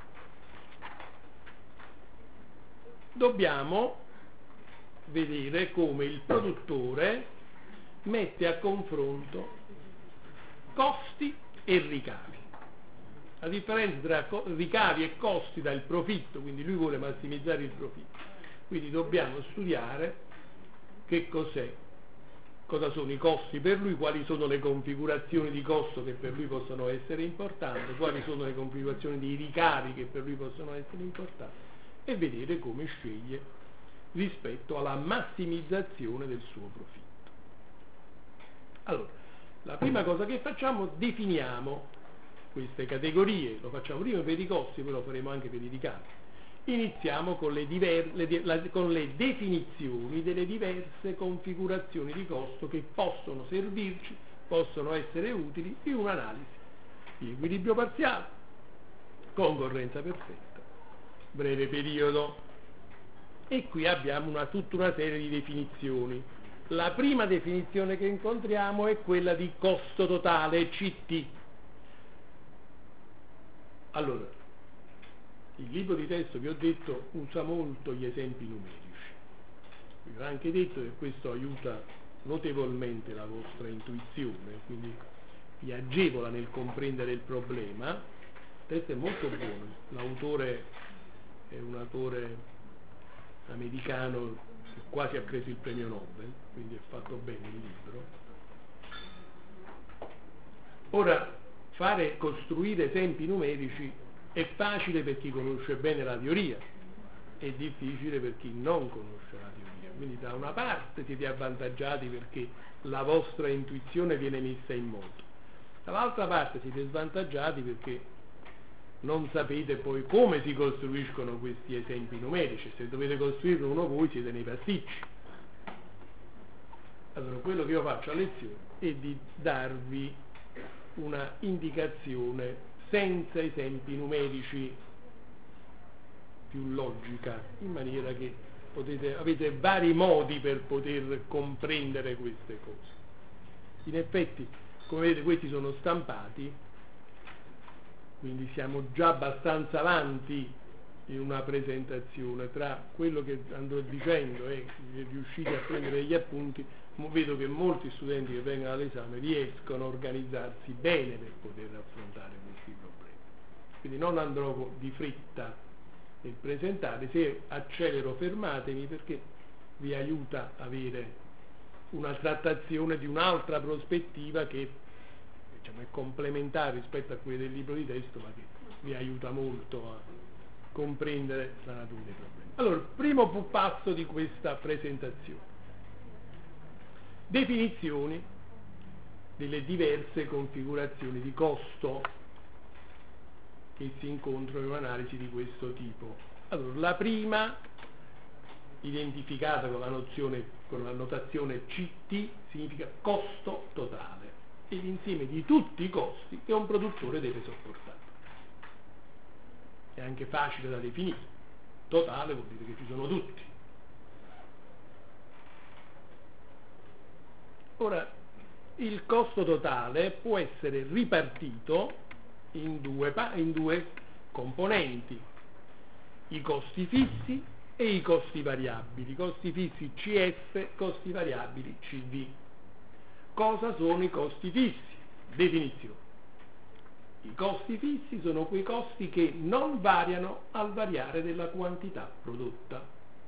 Dobbiamo vedere come il produttore mette a confronto costi e ricavi. La differenza tra ricavi e costi dà il profitto, quindi lui vuole massimizzare il profitto. Quindi dobbiamo studiare che cos'è, cosa sono i costi per lui, quali sono le configurazioni di costo che per lui possono essere importanti, quali sono le configurazioni di ricavi che per lui possono essere importanti, e vedere come sceglie rispetto alla massimizzazione del suo profitto. Allora, la prima cosa che facciamo, definiamo queste categorie. Lo facciamo prima per i costi, poi lo faremo anche per i ricavi. iniziamo con con le definizioni delle diverse configurazioni di costo che possono servirci, possono essere utili in un'analisi di equilibrio parziale, concorrenza perfetta, breve periodo. E qui abbiamo tutta una serie di definizioni. La prima definizione che incontriamo è quella di costo totale, CT. Allora, il libro di testo, vi ho detto, usa molto gli esempi numerici. Vi ho anche detto che questo aiuta notevolmente la vostra intuizione, quindi vi agevola nel comprendere il problema. Il testo è molto buono, l'autore è un autore americano che quasi ha preso il premio Nobel, quindi è fatto bene il libro. Ora, costruire esempi numerici è facile per chi conosce bene la teoria, è difficile per chi non conosce la teoria. Quindi da una parte siete avvantaggiati perché la vostra intuizione viene messa in moto, dall'altra parte siete svantaggiati perché non sapete poi come si costruiscono questi esempi numerici. Se dovete costruirlo uno voi siete nei pasticci. Allora quello che io faccio a lezione è di darvi una indicazione senza esempi numerici, più logica, in maniera che avete vari modi per poter comprendere queste cose. In effetti, come vedete, questi sono stampati, quindi siamo già abbastanza avanti in una presentazione. Tra quello che andrò dicendo e riuscite a prendere degli appunti, vedo che molti studenti che vengono all'esame riescono a organizzarsi bene per poter affrontare questi problemi. Quindi non andrò di fretta nel presentare, se accelero fermatemi, perché vi aiuta a avere una trattazione di un'altra prospettiva che, diciamo, è complementare rispetto a quelle del libro di testo, ma che vi aiuta molto a comprendere la natura dei problemi. Allora, primo passo di questa presentazione: definizioni delle diverse configurazioni di costo che si incontrano in un'analisi di questo tipo. Allora, la prima, identificata con la notazione CT, significa costo totale, è l'insieme di tutti i costi che un produttore deve sopportare. È anche facile da definire. Totale vuol dire che ci sono tutti. Ora, il costo totale può essere ripartito in due componenti: i costi fissi e i costi variabili. Costi fissi CS, costi variabili CV. Cosa sono i costi fissi? Definizione: i costi fissi sono quei costi che non variano al variare della quantità prodotta.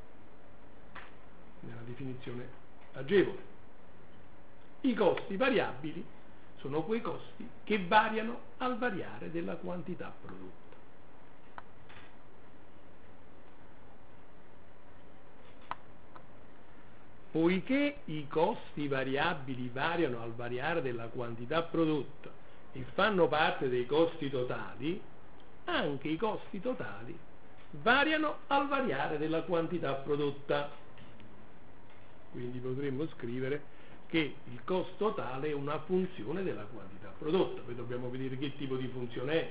Nella definizione agevole. I costi variabili sono quei costi che variano al variare della quantità prodotta. Poiché i costi variabili variano al variare della quantità prodotta e fanno parte dei costi totali, anche i costi totali variano al variare della quantità prodotta. Quindi potremmo scrivere che il costo totale è una funzione della quantità prodotta. Poi dobbiamo vedere che tipo di funzione è.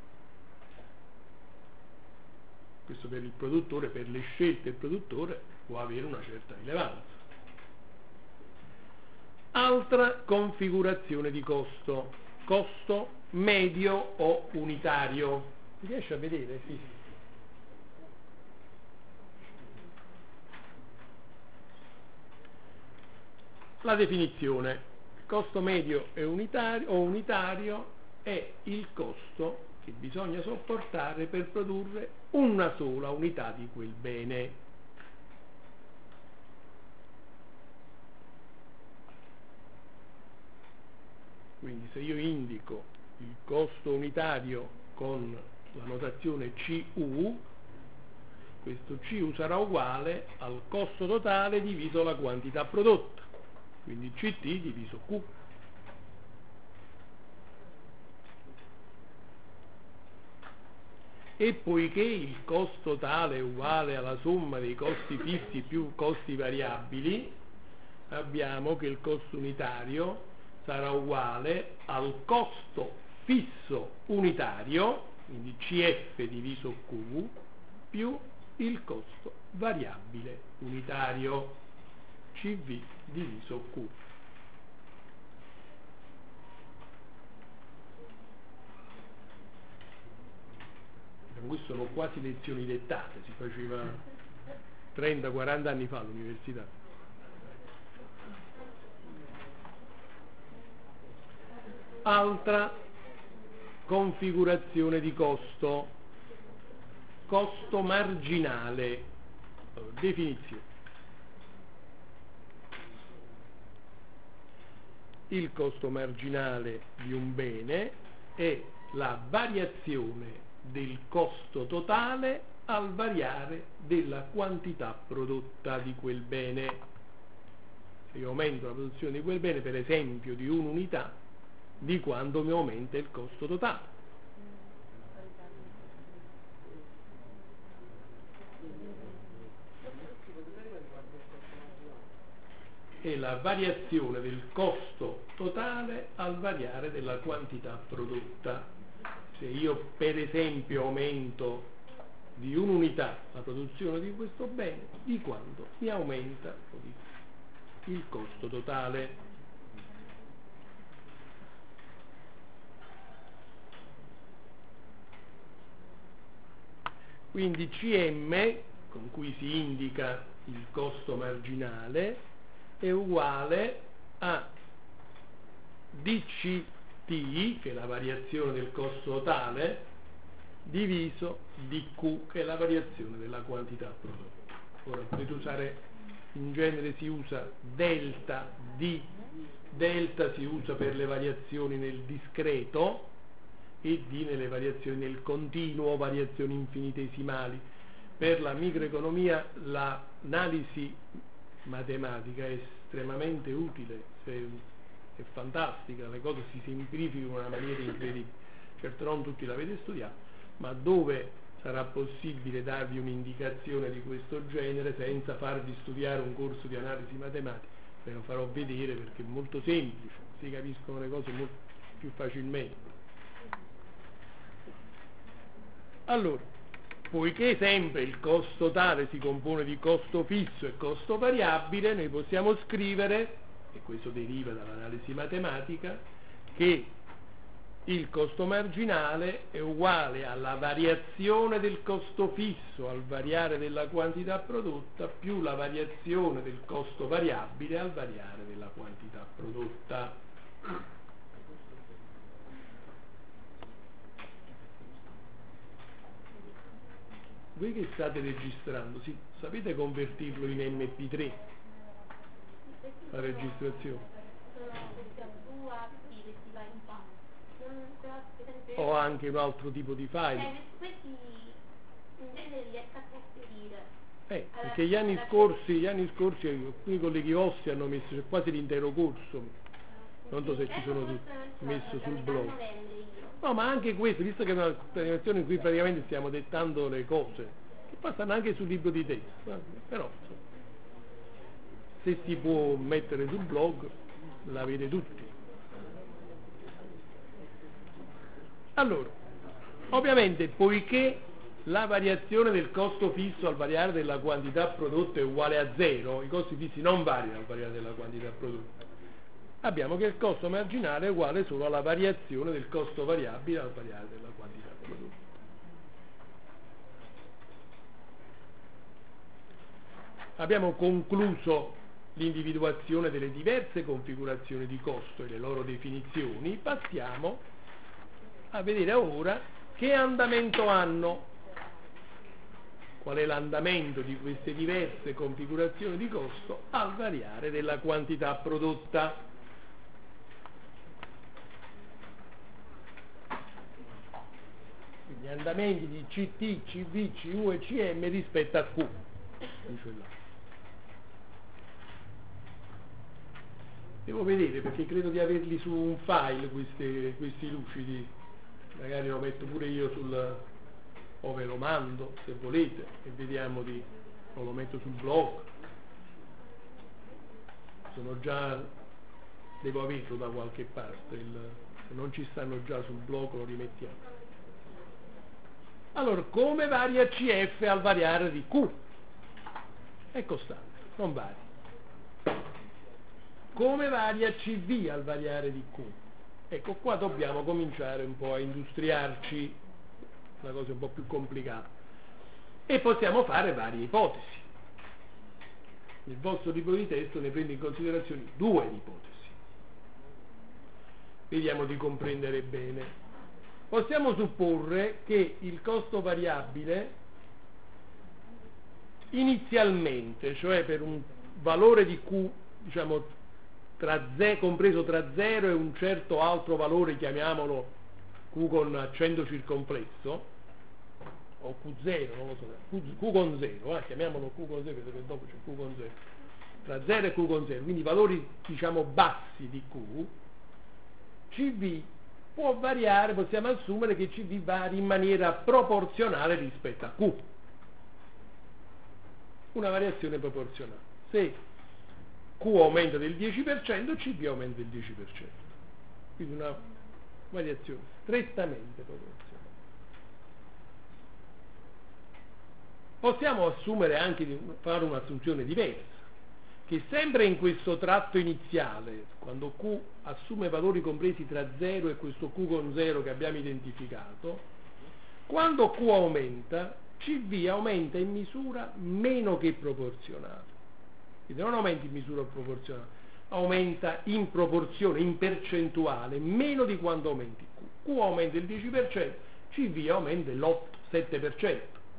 Questo per il produttore, per le scelte del produttore, può avere una certa rilevanza. Altra configurazione di costo: costo medio o unitario. Si riesce a vedere? Sì. La definizione: costo medio e unitario è il costo che bisogna sopportare per produrre una sola unità di quel bene. Quindi se io indico il costo unitario con la notazione CU, questo CU sarà uguale al costo totale diviso la quantità prodotta, quindi CT diviso Q. E poiché il costo totale è uguale alla somma dei costi fissi più costi variabili, abbiamo che il costo unitario sarà uguale al costo fisso unitario, quindi CF diviso Q, più il costo variabile unitario, CV diviso Q. Queste sono quasi lezioni dettate, si faceva 30-40 anni fa all'università. Altra configurazione di costo, costo marginale. Allora, definizione. Il costo marginale di un bene è la variazione del costo totale al variare della quantità prodotta di quel bene. Se io aumento la produzione di quel bene, per esempio di un'unità, di quanto mi aumenta il costo totale. È la variazione del costo totale al variare della quantità prodotta. Se io per esempio aumento di un'unità la produzione di questo bene, di quanto mi aumenta il costo totale. Quindi CM, con cui si indica il costo marginale, è uguale a DCT, che è la variazione del costo totale, diviso DQ, che è la variazione della quantità prodotta. Ora potete usare, in genere si usa delta D, delta si usa per le variazioni nel discreto e D nelle variazioni nel continuo, variazioni infinitesimali. Per la microeconomia l'analisi matematica è estremamente utile, è fantastica, le cose si semplificano in una maniera incredibile. Certo non tutti l'avete studiato, ma dove sarà possibile darvi un'indicazione di questo genere senza farvi studiare un corso di analisi matematica, ve lo farò vedere perché è molto semplice, si capiscono le cose molto più facilmente. Allora, poiché sempre il costo totale si compone di costo fisso e costo variabile, noi possiamo scrivere, e questo deriva dall'analisi matematica, che il costo marginale è uguale alla variazione del costo fisso al variare della quantità prodotta più la variazione del costo variabile al variare della quantità prodotta. Voi che state registrando, sapete convertirlo in MP3? La registrazione? O anche un altro tipo di file? Questi in genere riesco a trasferire. Perché gli anni scorsi alcuni colleghi vostri hanno messo, c'è quasi l'intero corso, non so se ci sono tutti, messo sul blog. No, ma anche questo, visto che è una lezione in cui praticamente stiamo dettando le cose, che passano anche sul libro di testo, però se si può mettere sul blog, la vede tutti. Allora, ovviamente, poiché la variazione del costo fisso al variare della quantità prodotta è uguale a 0, i costi fissi non variano al variare della quantità prodotta, abbiamo che il costo marginale è uguale solo alla variazione del costo variabile al variare della quantità prodotta. Abbiamo concluso l'individuazione delle diverse configurazioni di costo e le loro definizioni. Passiamo a vedere ora che andamento hanno. Qual è l'andamento di queste diverse configurazioni di costo al variare della quantità prodotta. Gli andamenti di CT, CV, CU e CM rispetto a Q. Devo vedere perché credo di averli su un file questi lucidi, magari lo metto pure io o ve lo mando se volete e vediamo o lo metto sul blog. Devo averlo da qualche parte, se non ci stanno già sul blog lo rimettiamo. Allora, come varia CF al variare di Q? È costante, non varia. Come varia CV al variare di Q? Ecco, qua dobbiamo cominciare un po' a industriarci, una cosa un po' più complicata. E possiamo fare varie ipotesi. Il vostro libro di testo ne prende in considerazione 2 ipotesi. Vediamo di comprendere bene. Possiamo supporre che il costo variabile inizialmente, cioè per un valore di Q, diciamo, compreso tra 0 e un certo altro valore, chiamiamolo Q con accento circonflesso, o Q0, non lo so, Q con 0, chiamiamolo Q con 0, perché dopo c'è Q con 0, tra 0 e Q con 0, quindi valori, diciamo, bassi di Q, CV può variare, possiamo assumere che CV vari in maniera proporzionale rispetto a Q. Una variazione proporzionale. Se Q aumenta del 10%, CV aumenta del 10%. Quindi una variazione strettamente proporzionale. Possiamo assumere anche di fare un'assunzione diversa, che sempre in questo tratto iniziale, quando Q assume valori compresi tra 0 e questo Q con 0 che abbiamo identificato, quando Q aumenta, CV aumenta in misura meno che proporzionale. Quindi non aumenta in misura proporzionale, aumenta in proporzione, in percentuale, meno di quanto aumenti Q. Q aumenta il 10%, CV aumenta l'8-7%.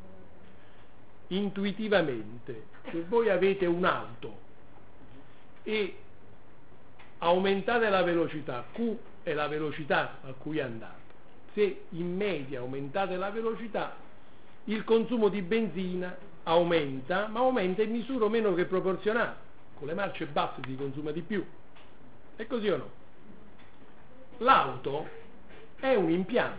Intuitivamente, se voi avete un'auto e aumentate la velocità, Q è la velocità a cui andate, se in media aumentate la velocità, il consumo di benzina aumenta, ma aumenta in misura meno che proporzionale. Con le marce basse si consuma di più. È così o no? L'auto è un impianto.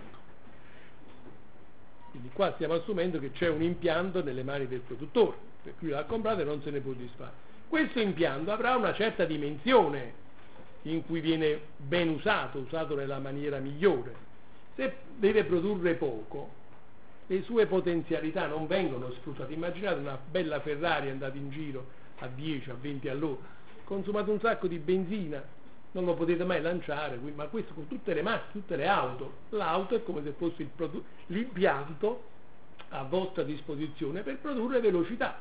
Quindi qua stiamo assumendo che c'è un impianto nelle mani del produttore, per cui l'ha comprato e non se ne può disfare. Questo impianto avrà una certa dimensione in cui viene ben usato nella maniera migliore. Se deve produrre poco, le sue potenzialità non vengono sfruttate. Immaginate una bella Ferrari andata in giro a 10, a 20 all'ora, consumate un sacco di benzina, non lo potete mai lanciare, ma questo con tutte le macchine, tutte le auto. L'auto è come se fosse l'impianto a vostra disposizione per produrre velocità.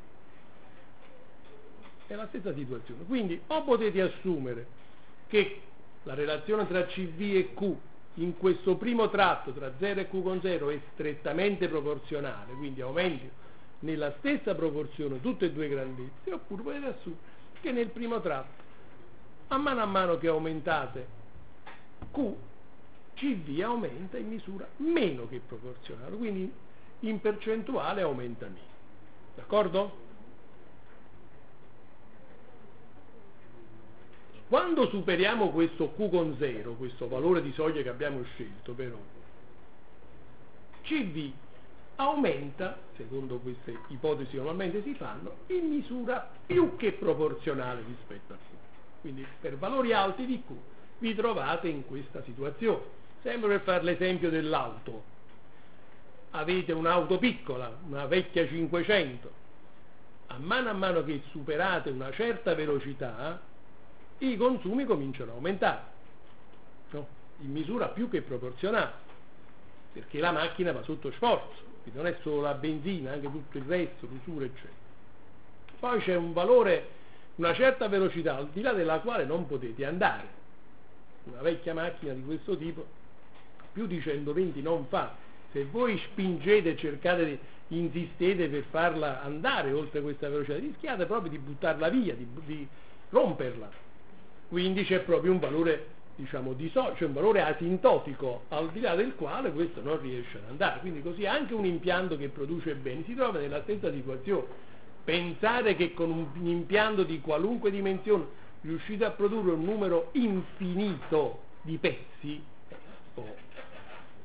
È la stessa situazione. Quindi o potete assumere che la relazione tra CV e Q in questo primo tratto tra 0 e Q con 0 è strettamente proporzionale, quindi aumenti nella stessa proporzione tutte e due grandezze, oppure potete assumere che nel primo tratto, a mano che aumentate Q, CV aumenta in misura meno che proporzionale, quindi in percentuale aumenta meno. D'accordo? Quando superiamo questo Q con 0, questo valore di soglia che abbiamo scelto, però, CV aumenta, secondo queste ipotesi normalmente si fanno, in misura più che proporzionale rispetto a Q. Quindi per valori alti di Q vi trovate in questa situazione. Sempre per fare l'esempio dell'auto. Avete un'auto piccola, una vecchia 500. A mano che superate una certa velocità, i consumi cominciano a aumentare, no? In misura più che proporzionale, perché la macchina va sotto sforzo, quindi non è solo la benzina, anche tutto il resto, l'usura eccetera. Poi c'è un valore, una certa velocità al di là della quale non potete andare. Una vecchia macchina di questo tipo più di 120 non fa. Se voi spingete, cercate, insistete per farla andare oltre questa velocità, rischiate proprio di buttarla via, di romperla. Quindi c'è proprio un valore, diciamo, c'è un valore asintotico al di là del quale questo non riesce ad andare. Quindi così anche un impianto che produce bene si trova nella stessa situazione. Pensare che con un impianto di qualunque dimensione riuscite a produrre un numero infinito di pezzi,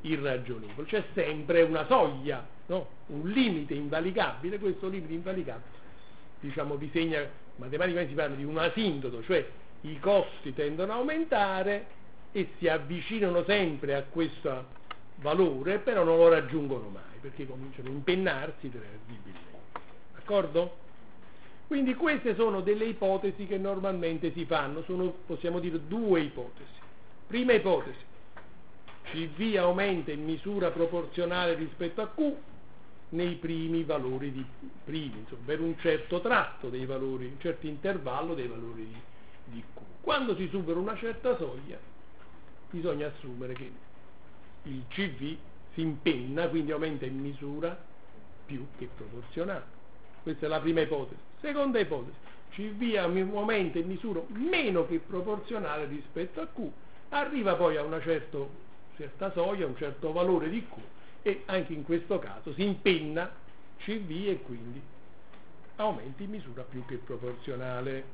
irragionevole. C'è sempre una soglia, no? Un limite invalicabile. Questo limite invalicabile, diciamo, disegna, matematicamente si parla di un asintoto, cioè i costi tendono a aumentare e si avvicinano sempre a questo valore, però non lo raggiungono mai, perché cominciano a impennarsi terribilmente. D'accordo? Quindi queste sono delle ipotesi che normalmente si fanno, sono, possiamo dire, due ipotesi. Prima ipotesi: CV aumenta in misura proporzionale rispetto a Q nei primi valori di primi, insomma, per un certo tratto dei valori, un certo intervallo dei valori di Q. Quando si supera una certa soglia, bisogna assumere che il CV si impenna, quindi aumenta in misura più che proporzionale. Questa è la prima ipotesi. Seconda ipotesi: CV aumenta in misura meno che proporzionale rispetto a Q, arriva poi a una certa soglia, un certo valore di Q, e anche in questo caso si impenna CV e quindi aumenta in misura più che proporzionale.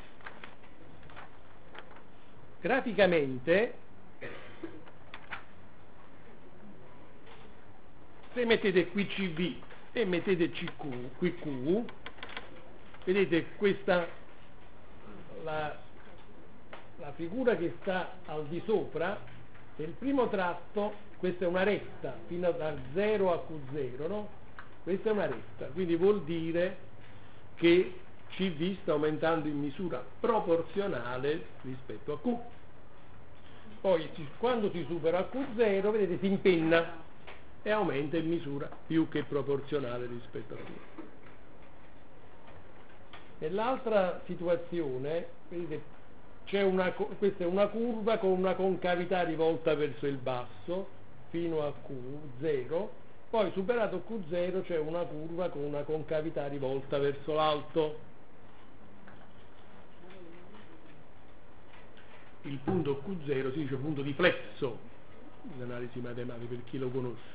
Graficamente, se mettete qui CV e mettete qui Q, vedete questa, la figura che sta al di sopra del primo tratto. Questa è una retta fino da 0 a Q0, no? Questa è una retta, quindi vuol dire che CV sta aumentando in misura proporzionale rispetto a Q. Poi quando si supera Q0, vedete, si impenna e aumenta in misura più che proporzionale rispetto a Q. Nell'altra situazione, vedete, questa è una curva con una concavità rivolta verso il basso fino a Q0, poi superato Q0 c'è una curva con una concavità rivolta verso l'alto. Il punto Q0 si dice punto di flesso in analisi matematica, per chi lo conosce.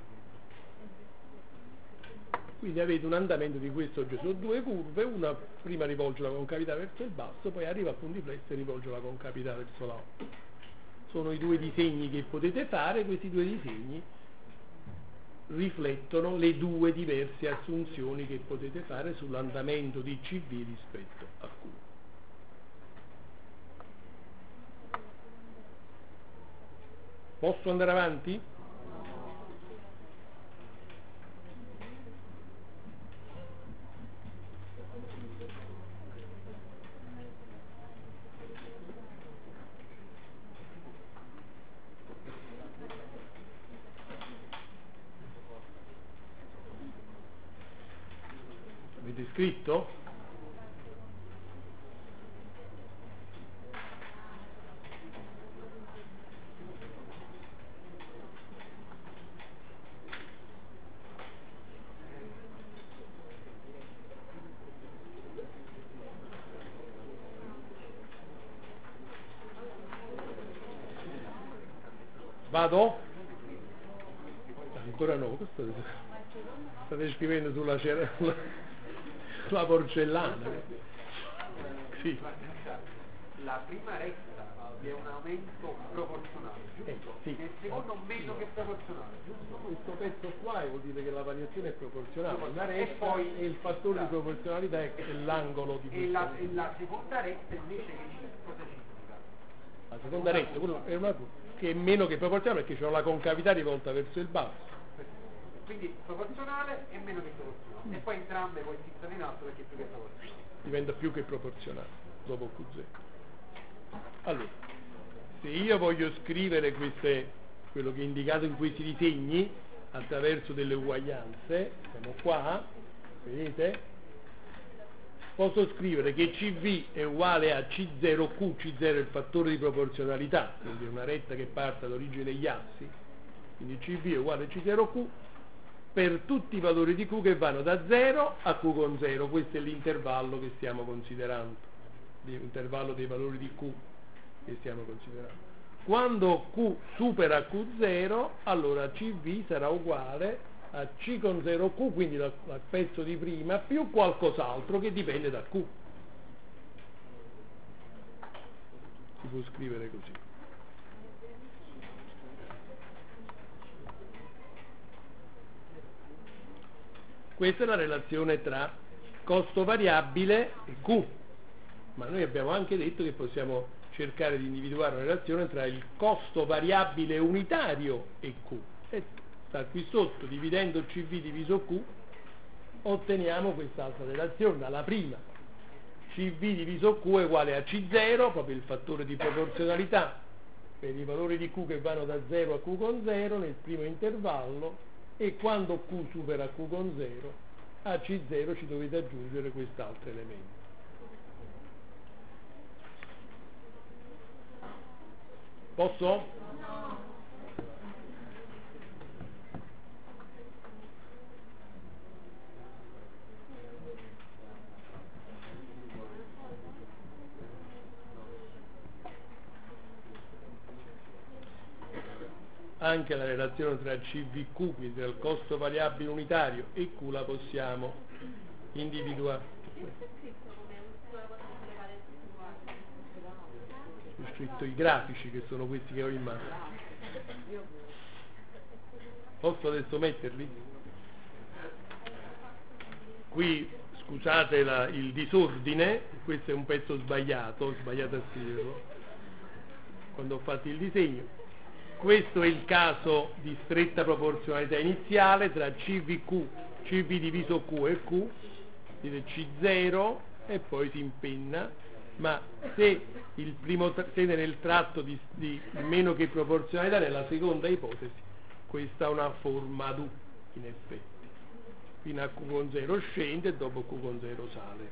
Quindi avete un andamento di questo oggetto, sono due curve, una prima rivolge la concavità verso il basso, poi arriva a punti flesso e rivolge la concavità verso l'alto. Sono i due disegni che potete fare. Questi due disegni riflettono le due diverse assunzioni che potete fare sull'andamento di CV rispetto a Q. Posso andare avanti? Avete scritto? Vado? Ancora no, state scrivendo sulla porcellana. Sì. La prima retta è un aumento proporzionale, giusto? Sì. Nel secondo meno che proporzionale, giusto? Questo pezzo qua vuol dire che la variazione è proporzionale, una retta, e poi e il fattore di proporzionalità è l'angolo di e questa. la seconda retta invece cosa significa? La seconda retta è una che è meno che proporzionale, perché c'è la concavità rivolta verso il basso. Quindi proporzionale e meno che proporzionale. E poi entrambe poi si stanno in alto perché è più che proporzionale. Diventa più che proporzionale dopo Q0. Allora, se io voglio scrivere quello che è indicato in questi disegni attraverso delle uguaglianze, siamo qua, vedete? Posso scrivere che CV è uguale a C0Q, C0 è il fattore di proporzionalità, quindi è una retta che parte dall'origine degli assi, quindi CV è uguale a C0Q per tutti i valori di Q che vanno da 0 a Q con 0. Questo è l'intervallo che stiamo considerando, l'intervallo dei valori di Q che stiamo considerando. Quando Q supera Q0, allora CV sarà uguale a C con 0Q, quindi il pezzo di prima, più qualcos'altro che dipende da Q. Si può scrivere così. Questa è la relazione tra costo variabile e Q, ma noi abbiamo anche detto che possiamo cercare di individuare una relazione tra il costo variabile unitario e Q. E sta qui sotto, dividendo CV diviso Q, otteniamo quest'altra relazione, dalla prima. CV diviso Q è uguale a C0, proprio il fattore di proporzionalità, per i valori di Q che vanno da 0 a Q con 0 nel primo intervallo, e quando Q supera Q con 0, a C0 ci dovete aggiungere quest'altro elemento. Posso? Anche la relazione tra CVQ, quindi tra il costo variabile unitario, e Q la possiamo individuare. Ho scritto i grafici, che sono questi che ho in mano. Posso adesso metterli? Qui scusate il disordine, questo è un pezzo sbagliato, ho sbagliato a scriverlo quando ho fatto il disegno. Questo è il caso di stretta proporzionalità iniziale tra CV diviso Q e Q, C0 e poi si impenna, ma se nel tratto di meno che proporzionalità, nella seconda ipotesi, questa è una forma D in effetti, fino a Q con 0 scende e dopo Q con 0 sale.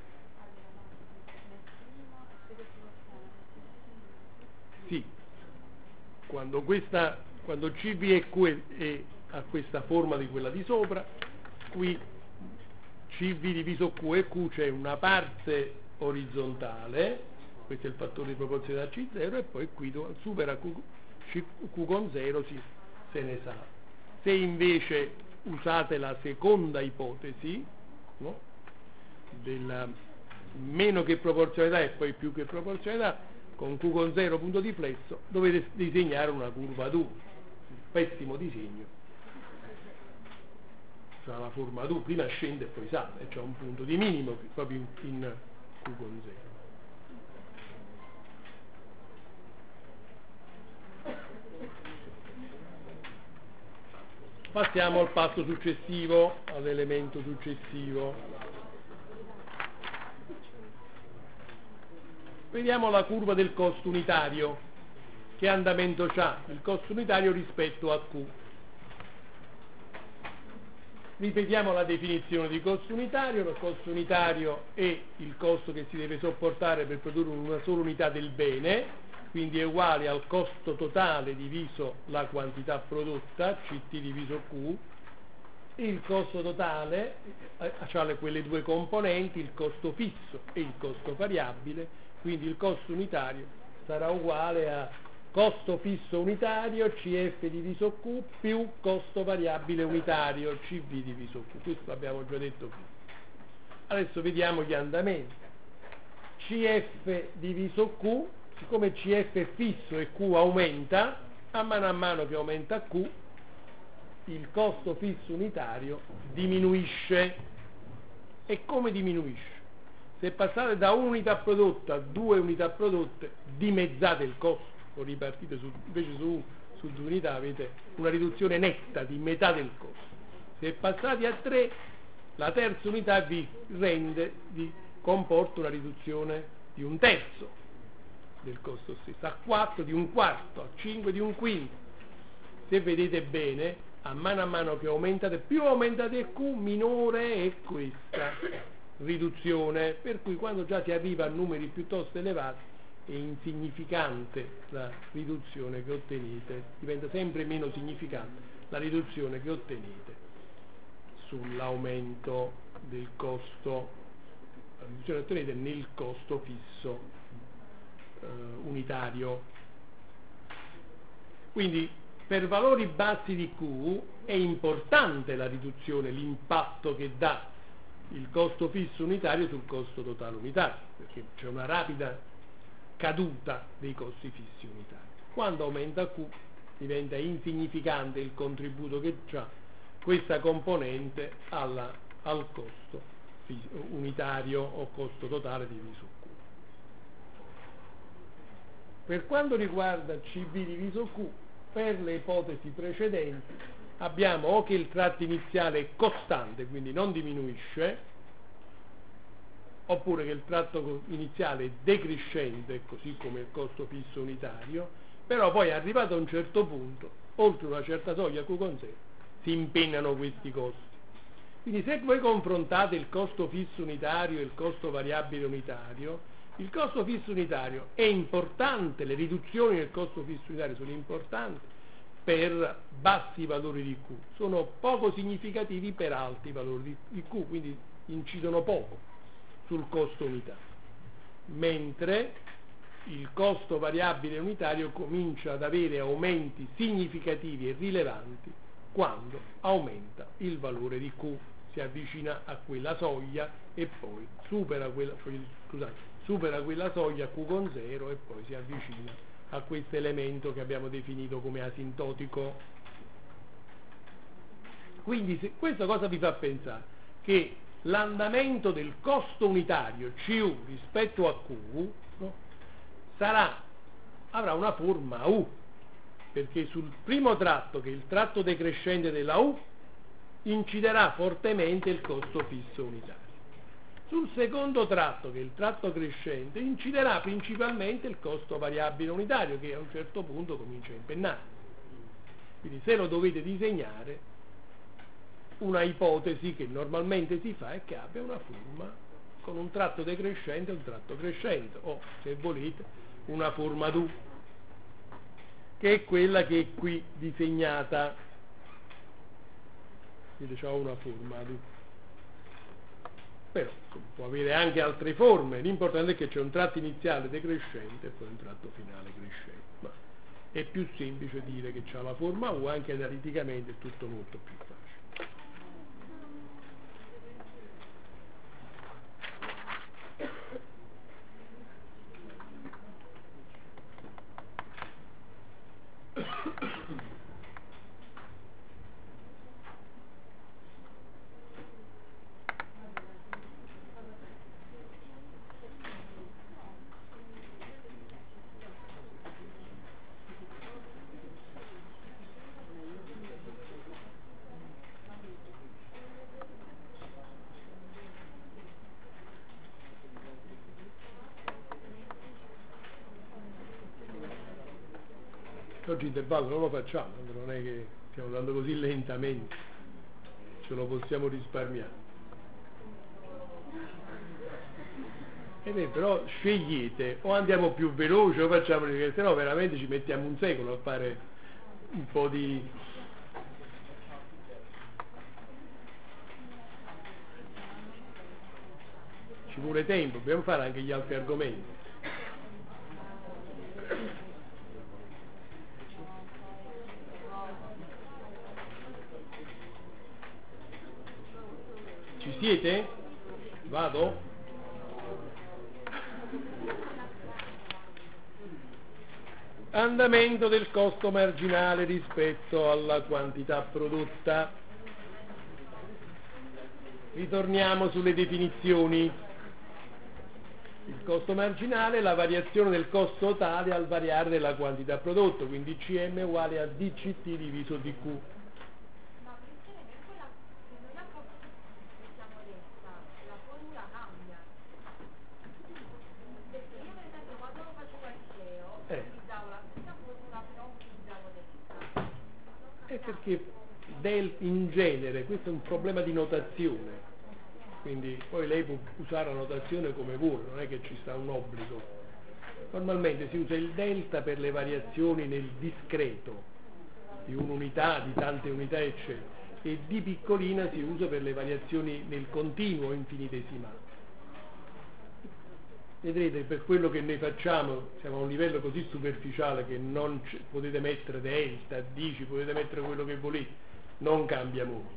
Sì. Quando CV e Q ha questa forma di quella di sopra, qui CV diviso Q e Q c'è una parte orizzontale, questo è il fattore di proporzionalità C0, e poi qui supera Q con 0 se ne sa. Se invece usate la seconda ipotesi, no? Della meno che proporzionalità e poi più che proporzionalità, con Q con 0 punto di flesso, dovete disegnare una curva D, pessimo disegno, cioè la forma D, prima scende e poi sale, e c'è un punto di minimo proprio in Q con 0. Passiamo al passo successivo, all'elemento successivo. Vediamo la curva del costo unitario. Che andamento ha il costo unitario rispetto a Q? Ripetiamo la definizione di costo unitario. Il costo unitario è il costo che si deve sopportare per produrre una sola unità del bene, quindi è uguale al costo totale diviso la quantità prodotta, CT diviso Q. Il costo totale ha quelle due componenti, il costo fisso e il costo variabile, quindi il costo unitario sarà uguale a costo fisso unitario CF diviso Q più costo variabile unitario CV diviso Q. Questo l'abbiamo già detto prima. Adesso vediamo gli andamenti. CF diviso Q, siccome CF è fisso e Q aumenta, a mano che aumenta Q, il costo fisso unitario diminuisce. E come diminuisce? Se passate da un'unità prodotta a 2 unità prodotte, dimezzate il costo, lo ripartite invece su 2 unità, avete una riduzione netta di metà del costo. Se passate a 3, la terza unità vi comporta una riduzione di 1/3 del costo stesso, a 4 di 1/4, a 5 di 1/5. Se vedete bene, a mano che aumentate, più aumentate Q, minore è questa riduzione, per cui quando già si arriva a numeri piuttosto elevati è insignificante la riduzione che ottenete, diventa sempre meno significante la riduzione che ottenete sull'aumento del costo, la riduzione che ottenete nel costo fisso unitario. Quindi per valori bassi di Q è importante la riduzione, l'impatto che dà il costo fisso unitario sul costo totale unitario, perché c'è una rapida caduta dei costi fissi unitari. Quando aumenta Q diventa insignificante il contributo che ha questa componente alla al costo unitario o costo totale diviso Q. Per quanto riguarda CB diviso Q, per le ipotesi precedenti abbiamo o che il tratto iniziale è costante, quindi non diminuisce, oppure che il tratto iniziale è decrescente, così come il costo fisso unitario, però poi arrivato a un certo punto, oltre una certa soglia Q con 0, si impennano questi costi. Quindi se voi confrontate il costo fisso unitario e il costo variabile unitario, il costo fisso unitario è importante, le riduzioni del costo fisso unitario sono importanti per bassi valori di Q, sono poco significativi per alti valori di Q, quindi incidono poco sul costo unitario, mentre il costo variabile unitario comincia ad avere aumenti significativi e rilevanti quando aumenta il valore di Q, si avvicina a quella soglia e poi supera quella soglia Q con 0 e poi si avvicina a questo elemento che abbiamo definito come asintotico. Quindi questo cosa vi fa pensare? Che l'andamento del costo unitario CU rispetto a Q, no, avrà una forma U, perché sul primo tratto, che è il tratto decrescente della U, inciderà fortemente il costo fisso unitario. Sul secondo tratto, che è il tratto crescente, inciderà principalmente il costo variabile unitario, che a un certo punto comincia a impennare. Quindi se lo dovete disegnare, una ipotesi che normalmente si fa è che abbia una forma con un tratto decrescente e un tratto crescente, o se volete una forma D, che è quella che è qui disegnata. Quindi c'è una forma D, però può avere anche altre forme, l'importante è che c'è un tratto iniziale decrescente e poi un tratto finale crescente, ma è più semplice dire che c'ha la forma U, anche analiticamente è tutto molto più facile. Oggi intervallo non lo facciamo, non è che stiamo andando così lentamente, ce lo possiamo risparmiare. Però scegliete, o andiamo più veloci o facciamo, perché sennò veramente ci mettiamo un secolo a fare un po' di... Ci vuole tempo, dobbiamo fare anche gli altri argomenti. Ci siete? Vado? Andamento del costo marginale rispetto alla quantità prodotta. Ritorniamo sulle definizioni. Il costo marginale è la variazione del costo totale al variare della quantità prodotta, quindi CM uguale a DCT diviso DQ. Ma perché quella che noi abbiamo detta, la formula cambia. Perché io per esempio quando facevo il liceo utilizzavo la stessa formula però utilizzavo delta. È perché in genere questo è un problema di notazione. Quindi poi lei può usare la notazione come vuole, non è che ci sta un obbligo. Normalmente si usa il delta per le variazioni nel discreto di un'unità, di tante unità eccetera, e D piccolina si usa per le variazioni nel continuo infinitesimale. Vedrete, per quello che noi facciamo siamo a un livello così superficiale che non potete mettere delta, D, ci potete mettere quello che volete, non cambia molto.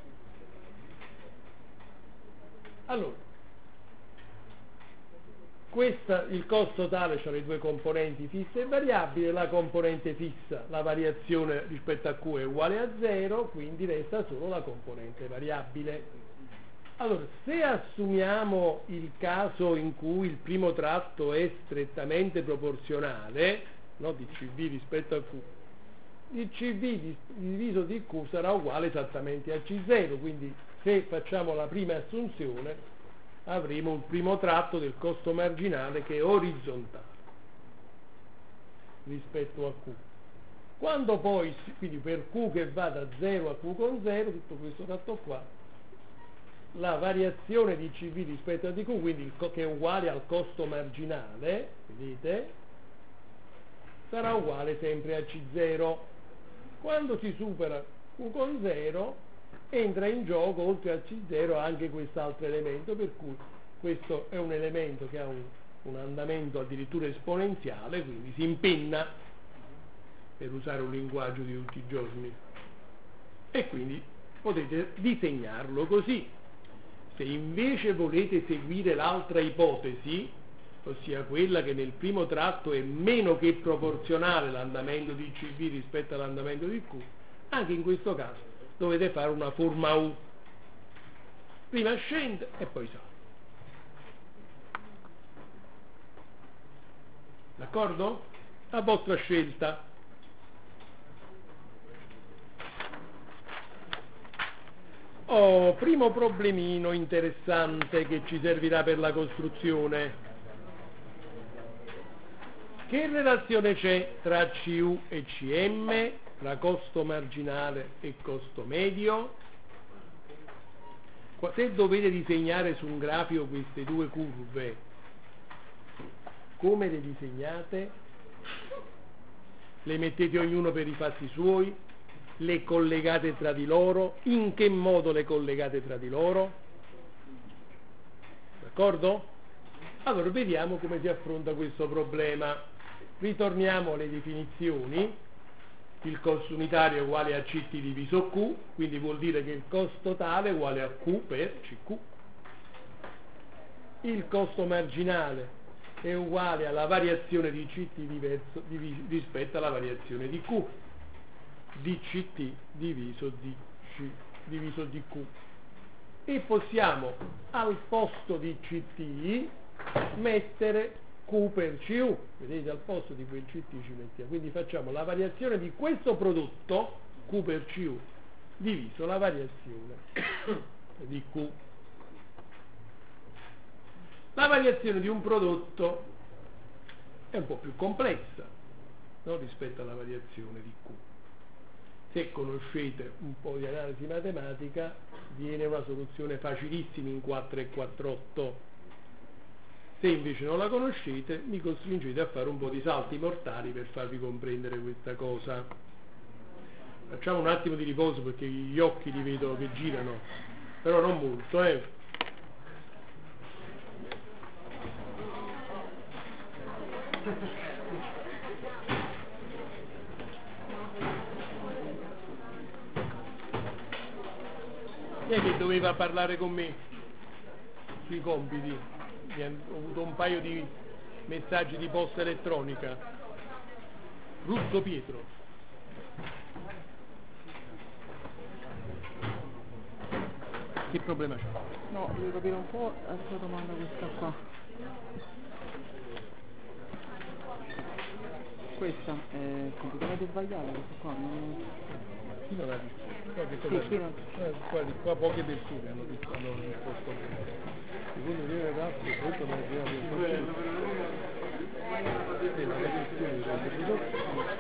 Allora, il costo totale ha le due componenti fisse e variabile, la componente fissa, la variazione rispetto a Q è uguale a 0, quindi resta solo la componente variabile. Allora, se assumiamo il caso in cui il primo tratto è strettamente proporzionale, no, di CV rispetto a Q, il CV diviso di Q sarà uguale esattamente a C0, quindi se facciamo la prima assunzione avremo un primo tratto del costo marginale che è orizzontale rispetto a Q. Quando poi, quindi per Q che va da 0 a Q con 0, tutto questo tratto qua, la variazione di CV rispetto a di Q, quindi che è uguale al costo marginale, vedete, sarà uguale sempre a C0. Quando si supera Q con 0, entra in gioco oltre al C0 anche quest'altro elemento, per cui questo è un elemento che ha un andamento addirittura esponenziale, quindi si impenna, per usare un linguaggio di tutti i giorni, e quindi potete disegnarlo così. Se invece volete seguire l'altra ipotesi, ossia quella che nel primo tratto è meno che proporzionale l'andamento di CV rispetto all'andamento di Q, anche in questo caso dovete fare una forma U, prima scende e poi sale. D'accordo? A vostra scelta. Primo problemino interessante che ci servirà per la costruzione. Che relazione c'è tra CU e CM, tra costo marginale e costo medio? Se dovete disegnare su un grafico queste due curve, come le disegnate? Le mettete ognuno per i fatti suoi? Le collegate tra di loro? In che modo le collegate tra di loro? D'accordo? Allora vediamo come si affronta questo problema. Ritorniamo alle definizioni. Il costo unitario è uguale a CT diviso Q, quindi vuol dire che il costo totale è uguale a Q per CQ. Il costo marginale è uguale alla variazione di CT rispetto alla variazione di Q, di CT diviso di Q, e possiamo al posto di CT mettere Q per CU, vedete, al posto di quel CT ci mettiamo, quindi facciamo la variazione di questo prodotto Q per CU diviso la variazione di Q. La variazione di un prodotto è un po' più complessa, no, rispetto alla variazione di Q. Se conoscete un po' di analisi matematica, viene una soluzione facilissima in 4 e 4/8. Se invece non la conoscete, mi costringete a fare un po' di salti mortali per farvi comprendere questa cosa. Facciamo un attimo di riposo perché gli occhi li vedo che girano, però non molto, Chi è che doveva parlare con me sui compiti? Ho avuto un paio di messaggi di posta elettronica. Russo Pietro. Che problema c'è? No, devo capire un po' la sua domanda questa qua. Questa è completamente sbagliata, questa qua non... Chi non ha visto? No, che Sì, chi non... qua poche persone hanno risposto bene. Secondo me ragazzi, questo non è vero, la variazione del prodotto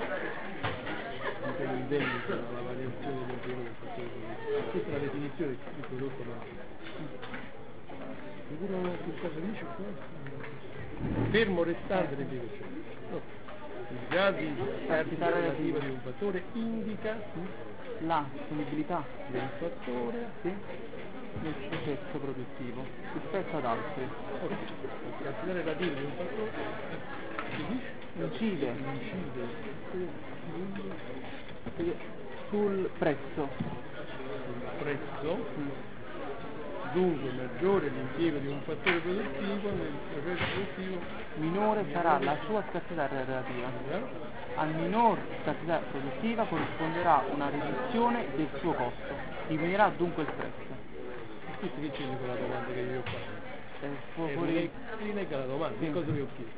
come in vendita, la variazione del prodotto, questa è la definizione del prodotto marginale. Sicuro che cosa dice qua? Fermo restante le direzioni. Il grado di cardinalità relativa di un fattore indica La disponibilità del fattore del processo produttivo rispetto ad altri. il cardinale relativo di un fattore Incide sul prezzo. sul prezzo Dunque maggiore l'impiego di un fattore produttivo nel processo produttivo, minore sarà la sua scarsità relativa. Al minor scarsità produttiva corrisponderà una riduzione del suo costo, diminuirà dunque il prezzo. questo che c'è con la domanda che io ho fatto? Fuori Rilegga la domanda, che cosa vi ho chiesto?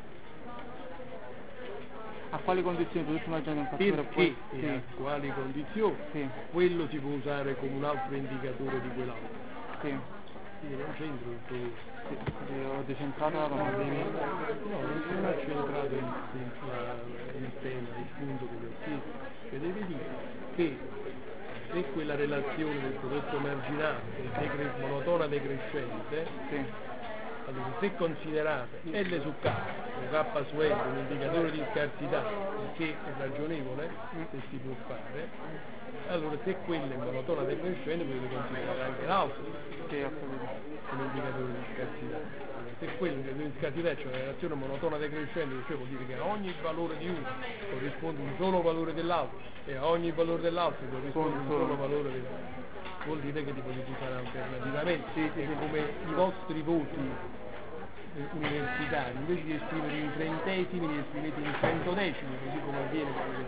a quali condizioni produce maggiore un fattore Perché poi e a quali condizioni? sì, Quello si può usare come un altro indicatore di quell'altro. sì, Quindi non c'entro tutto questo. sì, ho decentrato la domanda. No, non ha centrato il tema, il punto che vi ho chiesto. Cioè deve dire che se quella relazione del prodotto marginale è monotona decrescente, Sì, allora se considerate L su K o K su L un indicatore di scarsità, che è ragionevole, se si può fare, allora se quella è monotona decrescente potete considerare anche l'altro sì, ho capito. un indicatore di scarsità. Se quello di scarsità c'è una relazione monotona decrescente, cioè vuol dire che a ogni valore di uno corrisponde un solo valore dell'altro e a ogni valore dell'altro corrisponde un solo valore dell'altro. Vuol dire che li potete usare alternativamente. È come i vostri voti universitari, invece di esprimere in trentesimi, li esprimete in centodecimi, così come avviene con le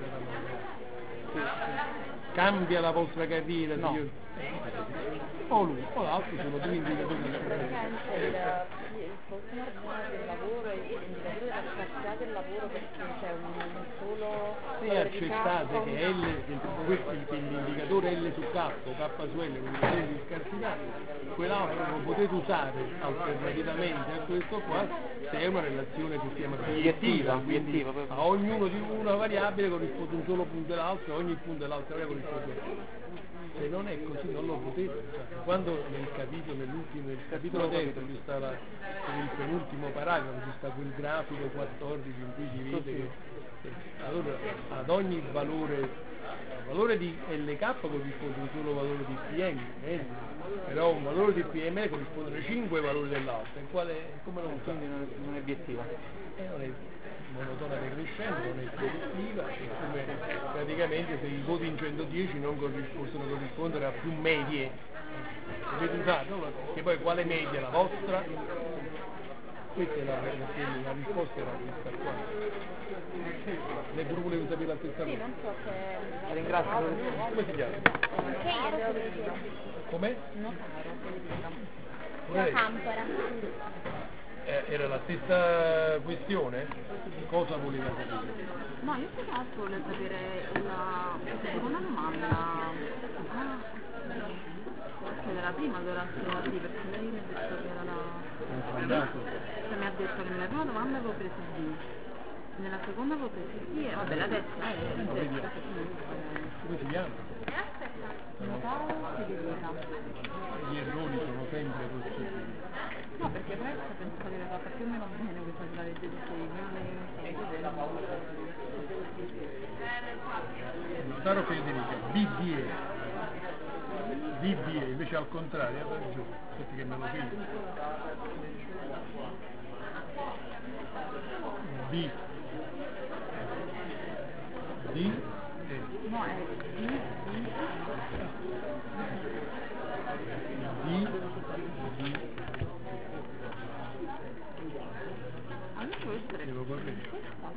cambia la vostra carriera, No. signor? O lui o l'altro sono due indicatori differenti. Praticamente il costo marginale del lavoro e l'indicatore della scarsità del lavoro, perché c'è un solo Se valore di accettate campo. che l'indicatore L su K o K su L è un indicatore di scarsità, quell'altro lo potete usare alternativamente a questo qua se è una relazione che si chiama biettiva, quindi Biettiva, proprio. a ognuno di una variabile corrisponde un solo punto dell'altro, ogni punto dell'altra variabile corrisponde a uno. Se non è così non lo potete usare. Quando nel capitolo terzo ci sta il penultimo paragrafo, ci sta quel grafico 14 in cui si vede che allora ad ogni valore di LK corrisponde un solo valore di PM, però un valore di PM corrisponde a 5 valori dell'altro, come lo usate? Quindi non è obiettiva. Non è monotona decrescente, non è produttiva, è come praticamente se i voti in 110 non possono corrispondere a più medie. Avete usato? Che poi quale media? La vostra? Questa è la risposta era questa qua. Lei pure voleva sapere la stessa Sì, cosa? non so se... Ringrazio. Come si chiama? Come? La campora. Era la stessa questione? Cosa voleva sapere? No, io più che altro volevo sapere la seconda domanda. Che era la prima allora sì, perché lei mi ha detto che era la... Cioè, mi ha detto che nella prima domanda avevo preso B, nella seconda avevo preso sì e vabbè la terza è Z. Come si chiama? Notavo Federica. Gli errori sono sempre possibili. No, perché adesso penso che aveva fatto più o meno bene questa della legge di Notaro Federica, BBE, invece al contrario, ha ragione, senti che me lo chiedo. D, no, è allora può essere devo correggere.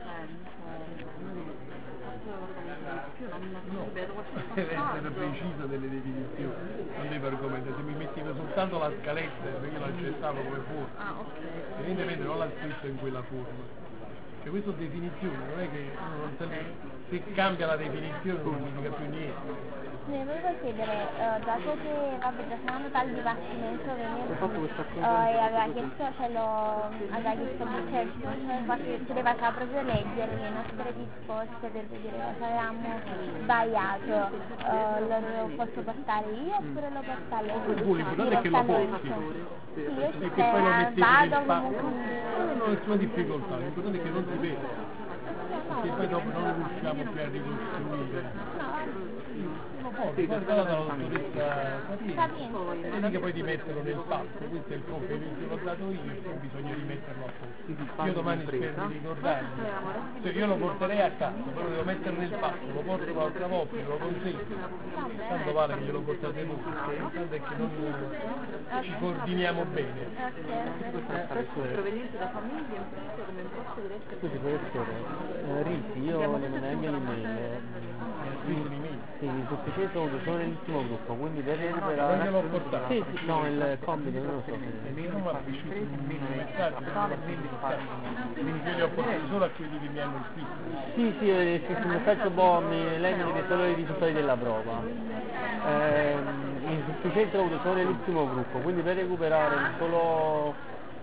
non vedo Deve essere precisa delle definizioni, non deve argomentare, se mi metteva soltanto la scaletta io l'accettavo come forma, ah ok evidentemente non l'ha scritto in quella forma. Cioè questa definizione non è che se cambia la definizione non significa più niente. Ne volevo chiedere, dato che vabbè, già sono andata al dibattimento venerdì e aveva chiesto, aveva chiesto chiedeva proprio leggere le nostre risposte per vedere cosa avevamo sbagliato. Lo posso portare io oppure lo porta lei? L'importante è che lo porti. Sì, io E che poi lo mettete vado nel fatto. comunque. Non ho nessuna difficoltà, l'importante è che non si vede. Perché poi dopo non riusciamo più a ricostruire. Lo porti, guarda la dottoressa Sapienza, e dica poi di metterlo nel pacco, questo è il compito che l'ho dato io, e poi bisogna rimetterlo a posto. Io domani spero di ricordarmi, cioè io lo porterei a casa, però devo metterlo nel pacco, lo porto un'altra volta, lo consegno, tanto vale che glielo portate voi, l'importante è che non ci coordiniamo bene. Proveniente da famiglie, imprese, come imposte dirette. Scusi professore, Riti, io le mandai anche l'email. Sì, l'insufficienza ho avuto solo nell'ultimo gruppo, quindi per recuperare... Non gliel'ho portato? Sì, sì, no, il compito non lo so. Non mi ha ricevuto un messaggio, quindi io li ho portati solo a quelli che mi hanno iscritto. Sì, sì, ho scritto un messaggio lei mi deve solo i risultati della prova. Insufficienza ho avuto solo nell'ultimo gruppo, quindi per recuperare solo...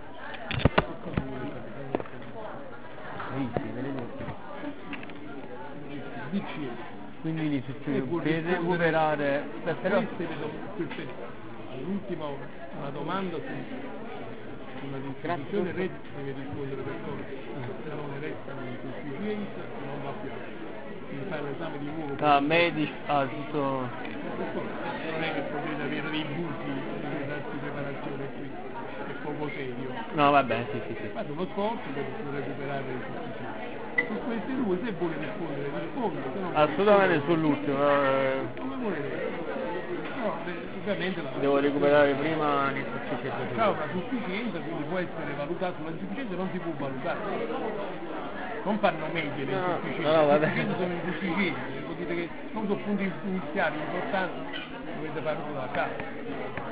Riti, DCE. quindi lì per recuperare però l'ultima una domanda sulla distribuzione retta deve rispondere per forza, se non resta un'insufficienza non va più, quindi fare l'esame di nuovo medici tutto non è che potete avere dei buchi di preparazione qui, è poco serio, no vabbè sì fate uno sforzo per recuperare l'insufficienza. Su queste due se vuole rispondere risponde, se no assolutamente sull'ultimo come volete. No, ovviamente devo recuperare prima l'insufficienza c'è una sufficienza, quindi può essere valutata, sull'insufficienza non si può valutare, non fanno medie le insufficienze, no, le insufficienze sono insufficienti, vuol dire che sono punti iniziali importanti, dovete farlo da casa.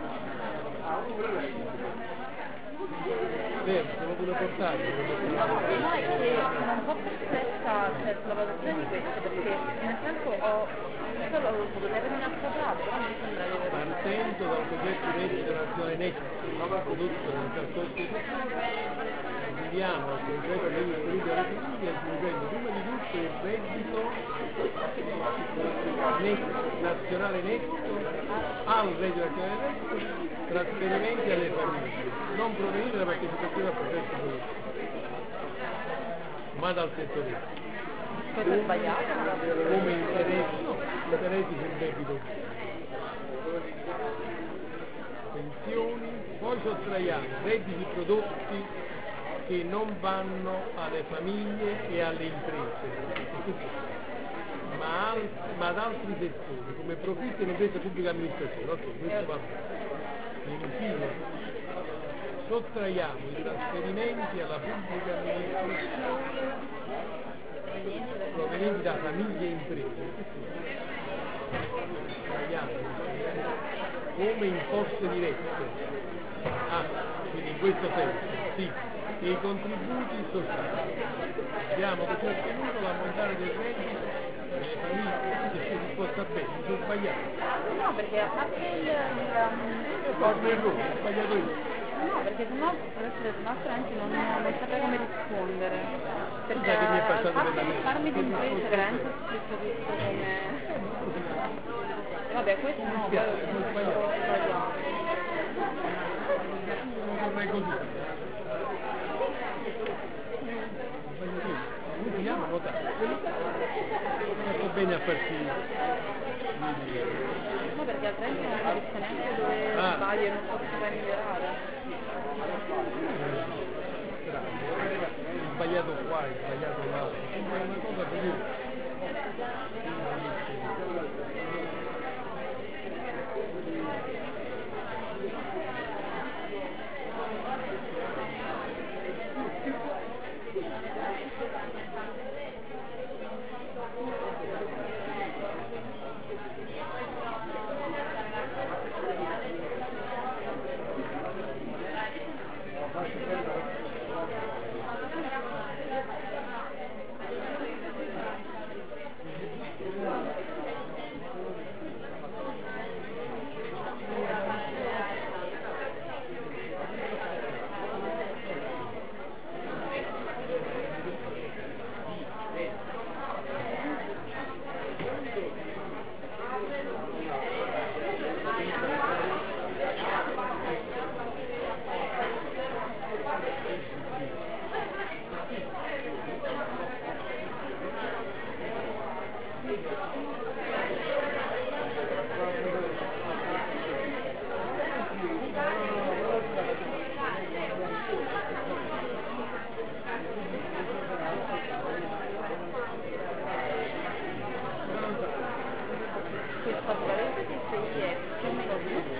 Se lo vuole portare, No, è che sono un po' perplessa sulla valutazione di questo, perché nel senso questo l'avevo potuto avere in altro caso, però mi sembra di aver partendo dal progetto di legge della nazione NEC prodotto dal percorso vediamo al concetto di equilibrio delle famiglie aggiungendo prima di tutto il reddito NEC, nazionale NEC al reddito nazionale NEC, trasferimenti alle famiglie non provenienti dalla partecipazione al processo produttivo ma dal settore. Cosa è sbagliato? Come interessi sul debito, pensioni, poi sottraiamo redditi prodotti che non vanno alle famiglie e alle imprese, ma ad altri settori, come profitti e imprese pubblica amministrazione. Ok, questo va bene. E infine sottraiamo i trasferimenti alla pubblica amministrazione provenienti da famiglie e imprese, come imposte dirette, quindi in questo senso, sì, e i contributi sociali. Abbiamo così ottenuto l'ammontare del reddito delle famiglie, se si è disposta bene, mi sono sbagliato. No, perché a parte Ho sbagliato io. No, perché sennò altrimenti non saprei come rispondere. Perché Sai che mi è passato per la mente? farmi di impresa veramente ho scritto tutto come... Vabbè, questo no, poi ho sbagliato. Non vorrei così. Come si chiama? Notare. Fatto bene a farsi No, perché altrimenti non capisco neanche dove sbaglio e non so come migliorare. Sbagliato qua, sbagliato là, è una cosa così.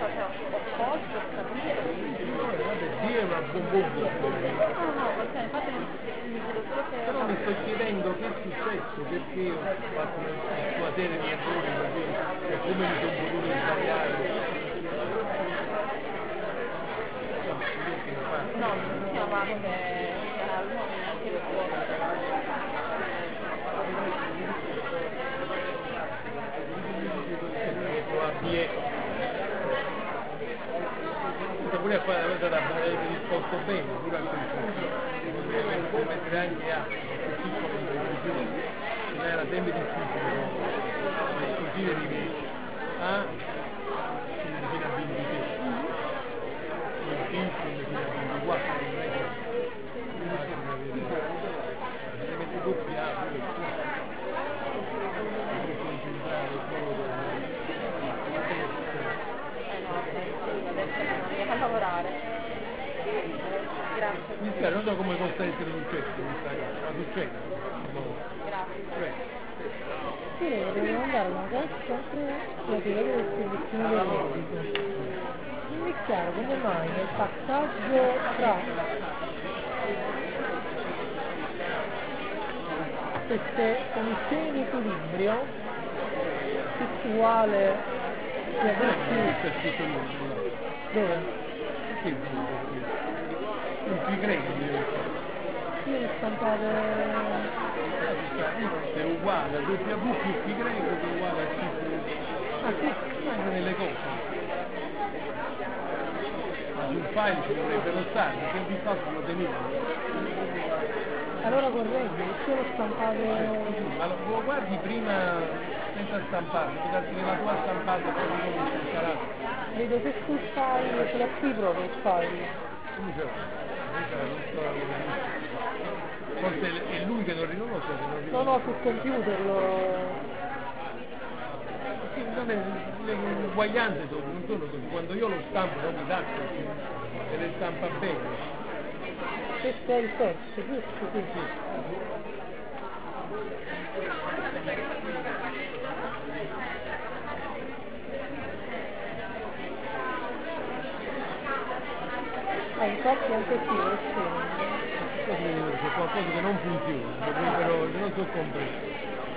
cioè, opposti per capire. Vabbè, sì, è una bombona. No, perché infatti mi chiedo solo se... Però mi sto chiedendo che è successo, perché ho fatto una serie di errori così, e come mi sono potuto sbagliare. No, l'ultima parte era l'uomo neanche lo Pure a fare la cosa da avete risposto bene, pure a questo, come 3 anni ha, non era sempre difficile, così venivi a, quindi fino a 26, il fino a 24, non è che se metti doppia A, pure devi concentrare solo a lavorare. Grazie. mi spiace, non so come possa essere successo questa cosa, ma succede. Grazie. Sì, devo andare una cosa sempre la teoria del servizio del medico. Non mi è chiaro come mai nel passaggio tra queste condizioni di equilibrio sessuale che Questo è scritto lungo, dove? sì, non ci credo, Io le stampate è uguale, W più pi greco è uguale a C, ah sì? anche nelle cose. Ma sul file ci dovrebbero stare, se vi fatto lo tenevo. Allora correggo, io l'ho stampate Ma lo guardi prima senza stampare, può darsi che la tua stampata proprio non c'è il carattere. vedo che sul file ce l'ha qui proprio il file. Non ce l'ha, non so. Forse è lui che non riconosce, che non riconosce. No, sul computer lo... Sì, non è, le uguaglianze non sono così, quando io lo stampo non mi dà così, se le stampa bene. Questo è il terzo, giusto? Sì. Infatti anche qui lo C'è qualcosa che non funziona, dovrebbero, non so compreso.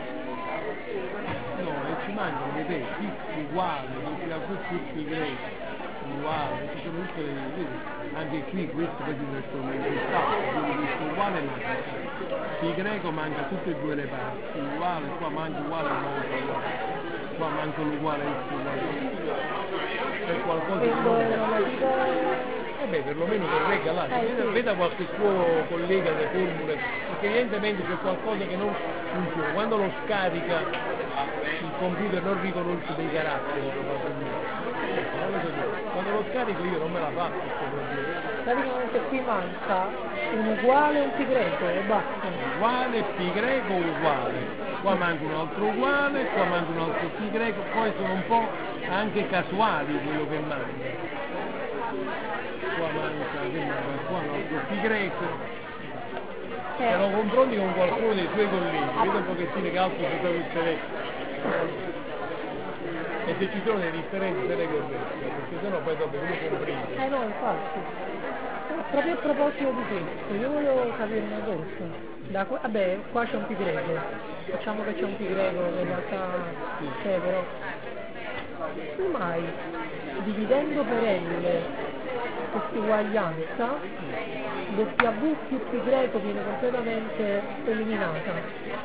No, e ci mancano, vedete, X uguale, W più pi greco, uguale, ci sono tutte le, vedi, anche qui questo poi è strumento quindi questo uguale manca. Pi greco manca tutte e due le parti, uguale, qua manca uguale, qua manca l'uguale X uguale. C'è qualcosa che non... beh, perlomeno corregga là, veda qualche suo collega che formule, perché evidentemente c'è qualcosa che non funziona. Quando lo scarica il computer non riconosce dei caratteri probabilmente. Non lo so dire. Quando lo scarico io non me la faccio questo problema. praticamente qui manca un uguale e un pi greco e basta. Uguale, pi greco, uguale. Qua manca un altro uguale, qua manca un altro pi greco, poi sono un po' anche casuali quello che manca. Qua manca, che manca? Qua un altro pi greco. Se lo confronti con qualcuno dei suoi colleghi, vedo un pochettino che altri si sono tutte le... E se ci sono delle differenze se le corregge, perché sennò poi dopo uno comprende. No, infatti. Proprio a proposito di questo, io volevo capire una cosa. Vabbè, qua c'è un pi greco. Facciamo che c'è un pi greco, che in realtà c'è però. Come mai, dividendo per L questa uguaglianza, W più pi greco viene completamente eliminata?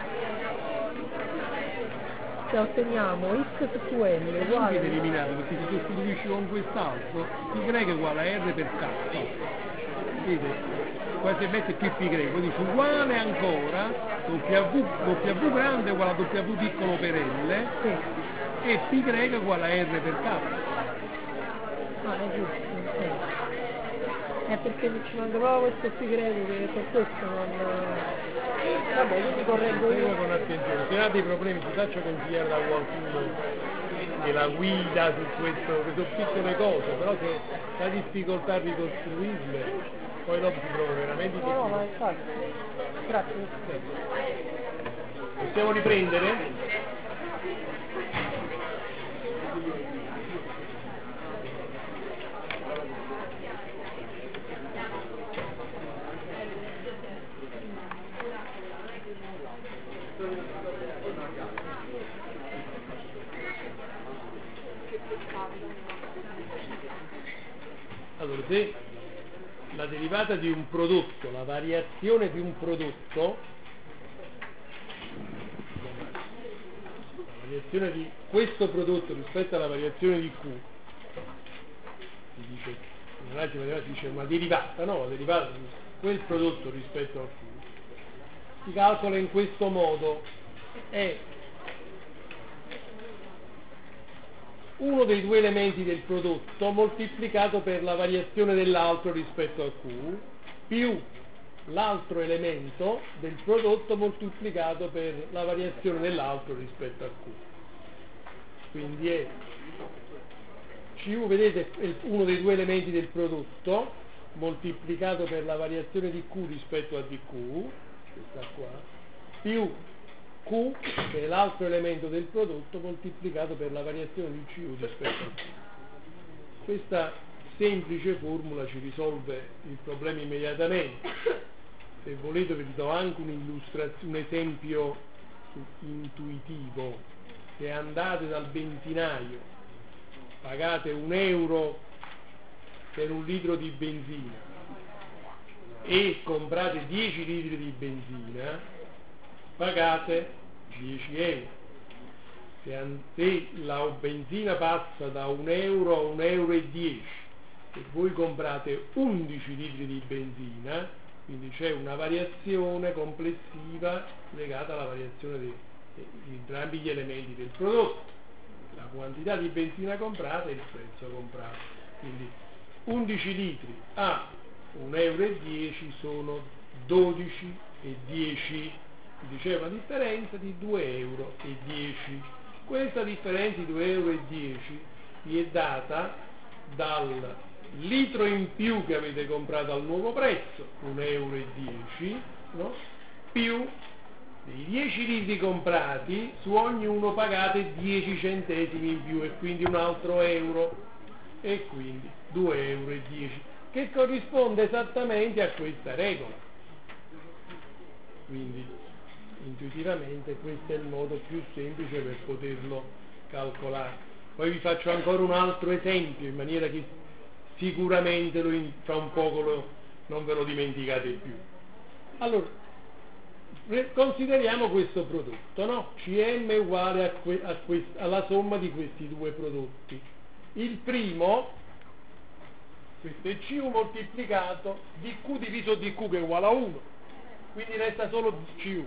Cioè otteniamo x su L Non uguale... viene eliminato perché si sostituisce con quest'altro, pi greco è uguale a R per K. Vedete? Qua si mette più pi greco, dice uguale ancora, W grande è uguale a W piccolo per L, Sì. e pi greco è uguale a R per K. Ah, è giusto, sì. È perché ci manca proprio questo pi greco che per questo non... Vabbè, quindi correggo Segua io. con attenzione, se ha dei problemi si faccia consigliare da qualcuno che la guida su questo, che sono piccole cose, però se ha difficoltà a ricostruirle, poi dopo si trova veramente No, no, ma infatti. Grazie. Possiamo riprendere? Allora, se la derivata di un prodotto, la variazione di un prodotto, la variazione di questo prodotto rispetto alla variazione di Q, si dice, in analisi matematica si dice una derivata, no? La derivata di quel prodotto rispetto a Q si calcola in questo modo: è uno dei due elementi del prodotto moltiplicato per la variazione dell'altro rispetto a Q più l'altro elemento del prodotto moltiplicato per la variazione dell'altro rispetto a Q. Quindi è CU, vedete, è uno dei due elementi del prodotto moltiplicato per la variazione di Q rispetto a DQ, questa qua, più Q, che è l'altro elemento del prodotto, moltiplicato per la variazione di CU rispetto a Q. Questa semplice formula ci risolve il problema immediatamente. Se volete vi do anche un esempio intuitivo. Se andate dal benzinaio, pagate €1 per un litro di benzina e comprate 10 litri di benzina, pagate €10. Se la benzina passa da €1 a €1,10 e voi comprate 11 litri di benzina, quindi c'è una variazione complessiva legata alla variazione di entrambi gli elementi del prodotto, la quantità di benzina comprata e il prezzo comprato. Quindi 11 litri a €1,10 sono 12,10, quindi c'è una differenza di €2,10. Questa differenza di €2,10 vi è data dal litro in più che avete comprato al nuovo prezzo, €1,10, no? Più dei 10 litri comprati, su ognuno pagate 10 centesimi in più e quindi un altro euro, e quindi €2,10, che corrisponde esattamente a questa regola. Quindi intuitivamente questo è il modo più semplice per poterlo calcolare. Poi vi faccio ancora un altro esempio, in maniera che sicuramente fra un poco non ve lo dimenticate più. Allora, consideriamo questo prodotto, no? CM è uguale alla somma di questi due prodotti. Il primo, questo è CU moltiplicato DQ diviso DQ, che è uguale a 1, quindi resta solo CU,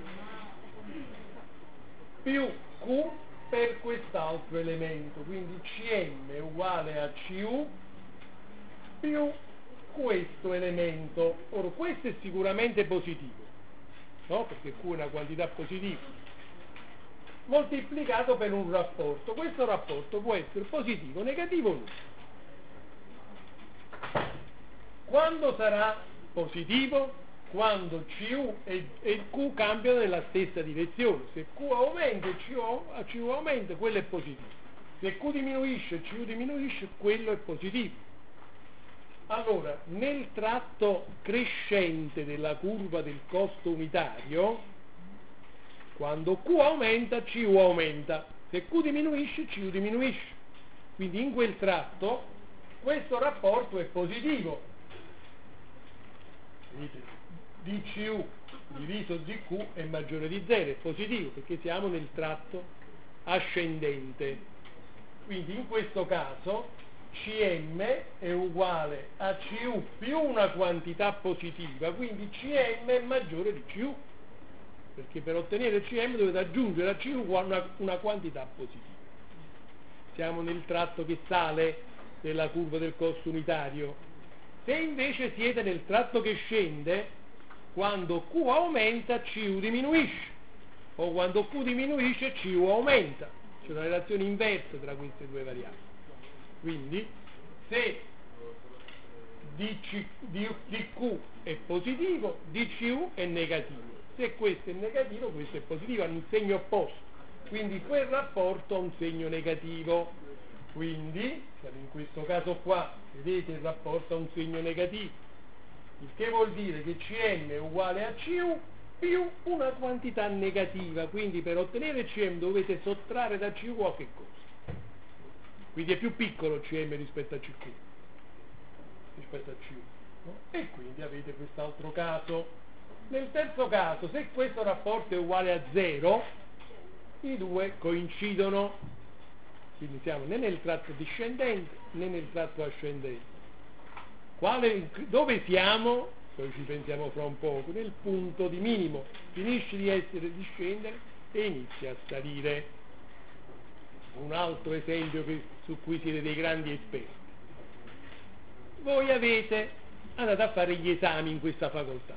più Q per quest'altro elemento, quindi CM è uguale a CU più questo elemento. Ora, questo è sicuramente positivo, no? Perché Q è una quantità positiva, moltiplicato per un rapporto. Questo rapporto può essere positivo, negativo o nulla. Quando sarà positivo? Quando CU e Q cambiano nella stessa direzione. Se Q aumenta e CU aumenta, quello è positivo. Se Q diminuisce e CU diminuisce, quello è positivo. Allora, nel tratto crescente della curva del costo unitario, quando Q aumenta, CU aumenta. Se Q diminuisce, CU diminuisce. Quindi in quel tratto questo rapporto è positivo. Vedete? DCU diviso DQ è maggiore di 0, è positivo perché siamo nel tratto ascendente. Quindi in questo caso CM è uguale a CU più una quantità positiva, quindi CM è maggiore di CU, perché per ottenere CM dovete aggiungere a CU una quantità positiva. Siamo nel tratto che sale della curva del costo unitario. Se invece siete nel tratto che scende, quando Q aumenta CU diminuisce, o quando Q diminuisce CU aumenta. C'è una relazione inversa tra queste due variabili. Quindi se DQ è positivo, DCU è negativo. Se questo è negativo, questo è positivo, hanno un segno opposto. Quindi quel rapporto ha un segno negativo. Quindi, in questo caso qua, vedete, il rapporto ha un segno negativo. Il che vuol dire che CM è uguale a CU più una quantità negativa, quindi per ottenere CM dovete sottrarre da CU qualche cosa. Quindi è più piccolo CM rispetto a CQ. rispetto a C1, no? E quindi avete quest'altro caso. Nel terzo caso, se questo rapporto è uguale a 0, i due coincidono, quindi siamo né nel tratto discendente né nel tratto ascendente. Dove siamo? Poi ci pensiamo fra un poco, nel punto di minimo, finisce di discendere e inizia a salire. Un altro esempio su cui siete dei grandi esperti. Voi andate a fare gli esami in questa facoltà,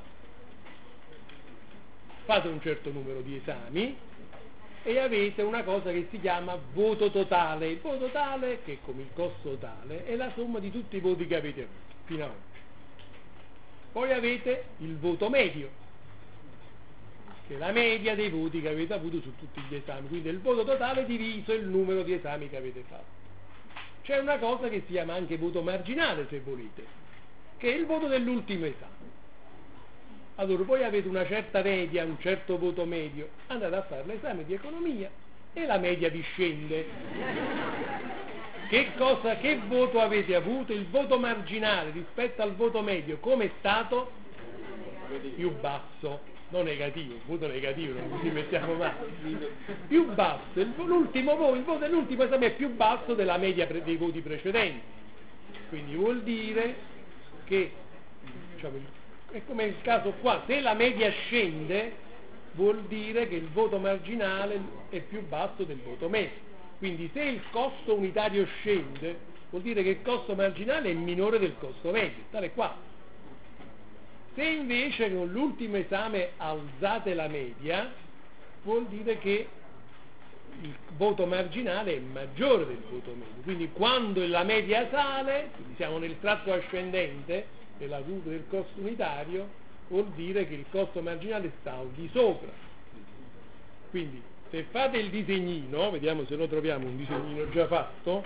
fate un certo numero di esami e avete una cosa che si chiama voto totale. Il voto totale, che è come il costo totale, è la somma di tutti i voti che avete avuto fino ad oggi. Poi avete il voto medio, che è la media dei voti che avete avuto su tutti gli esami, quindi il voto totale diviso il numero di esami che avete fatto. C'è una cosa che si chiama anche voto marginale, se volete, che è il voto dell'ultimo esame. Allora voi avete una certa media, un certo voto medio, andate a fare l'esame di economia e la media vi scende. Che voto avete avuto? Il voto marginale rispetto al voto medio come è stato? Più basso, non negativo, il voto negativo non ci mettiamo mai, più basso, il voto dell'ultimo esame è più basso della media dei voti precedenti, quindi vuol dire che, diciamo, è come il caso qua, se la media scende vuol dire che il voto marginale è più basso del voto medio. Quindi se il costo unitario scende, vuol dire che il costo marginale è minore del costo medio, tale qua. Se invece con l'ultimo esame alzate la media, vuol dire che il voto marginale è maggiore del voto medio. Quindi quando la media sale, quindi siamo nel tratto ascendente della curva del costo unitario, vuol dire che il costo marginale sta al di sopra. Quindi se fate il disegnino, vediamo se lo troviamo, un disegnino già fatto,